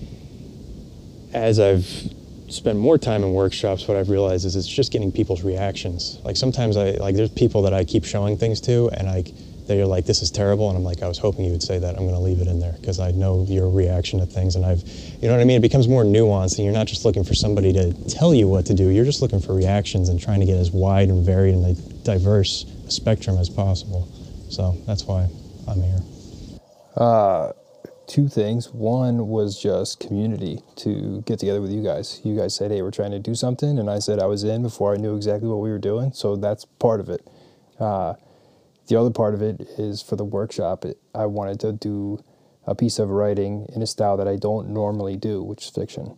[SPEAKER 5] as I've spent more time in workshops, what I've realized is it's just getting people's reactions. Like, sometimes there's people that I keep showing things to, and they're like, this is terrible, and I'm like, I was hoping you would say that. I'm going to leave it in there because I know your reaction to things, and you know what I mean? It becomes more nuanced, and you're not just looking for somebody to tell you what to do. You're just looking for reactions and trying to get as wide and varied and diverse spectrum as possible. So that's why I'm here.
[SPEAKER 4] Two things. One was just community, to get together with you guys. You guys said, hey, we're trying to do something, and I said I was in before I knew exactly what we were doing, so that's part of it. The other part of it is for the workshop. I wanted to do a piece of writing in a style that I don't normally do, which is fiction.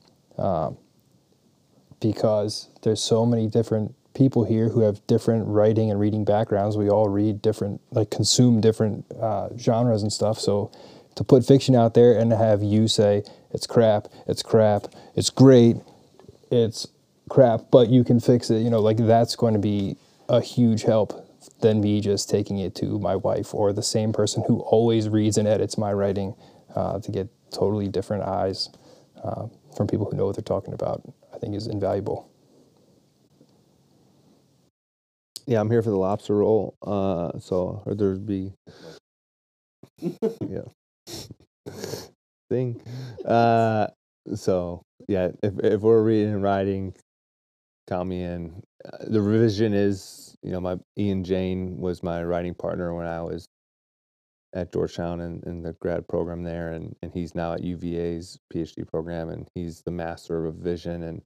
[SPEAKER 4] Because there's so many different people here who have different writing and reading backgrounds. We all read different, like consume different genres and stuff, so to put fiction out there and have you say, it's crap, it's great, it's crap, but you can fix it, like that's going to be a huge help than me just taking it to my wife or the same person who always reads and edits my writing, to get totally different eyes from people who know what they're talking about, I think is invaluable.
[SPEAKER 3] Yeah, I'm here for the lobster roll. So or there'd be yeah. thing. So yeah, if we're reading and writing, count me in. The revision is, my Ian Jane was my writing partner when I was at Georgetown in the grad program there, and he's now at UVA's PhD program, and he's the master of revision, and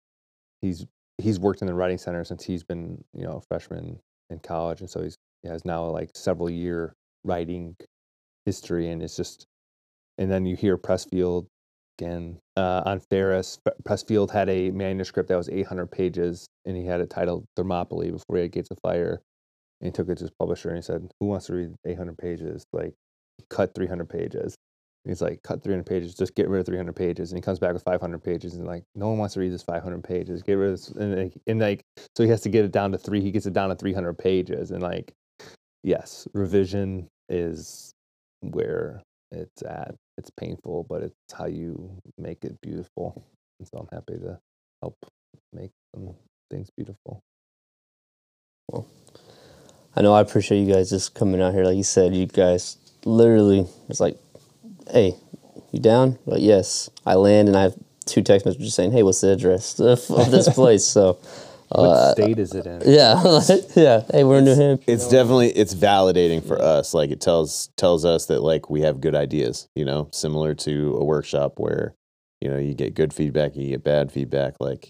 [SPEAKER 3] he's worked in the writing center since he's been a freshman in college, and so he has now like several year writing history, and it's just. And then you hear Pressfield again on Ferris. Pressfield had a manuscript that was 800 pages, and he had it titled Thermopylae before he had Gates of Fire. And he took it to his publisher, and he said, "Who wants to read 800 pages? Like, cut 300 pages." And he's like, "Cut 300 pages. Just get rid of 300 pages." And he comes back with 500 pages, and like, no one wants to read this 500 pages. Get rid of this, and like, so he has to get it down to 3. He gets it down to 300 pages, and like, yes, revision is where it's at. It's painful, but it's how you make it beautiful. And so I'm happy to help make some things beautiful.
[SPEAKER 2] Well, I know I appreciate you guys just coming out here. Like you said, you guys literally, it's like, hey, you down? Like, yes. I land and I have 2 text messages saying, hey, what's the address of this place? So,
[SPEAKER 3] what state is it in?
[SPEAKER 2] Yeah, yeah. Hey, we're in New Hampshire.
[SPEAKER 6] It's definitely, it's validating for us. Like, it tells us that like we have good ideas. Similar to a workshop where you get good feedback, you get bad feedback. Like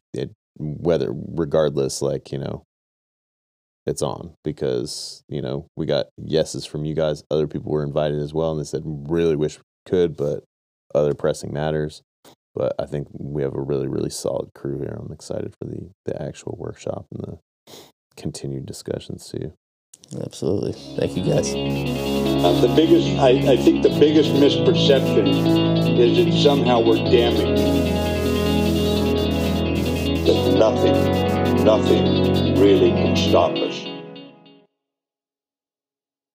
[SPEAKER 6] regardless, like it's on, because we got yeses from you guys. Other people were invited as well, and they said really wish we could, but other pressing matters. But I think we have a really, really solid crew here. I'm excited for the actual workshop and the continued discussions too.
[SPEAKER 2] Absolutely. Thank you, guys.
[SPEAKER 1] I think the biggest misperception is that somehow we're damaged. That nothing really can stop us.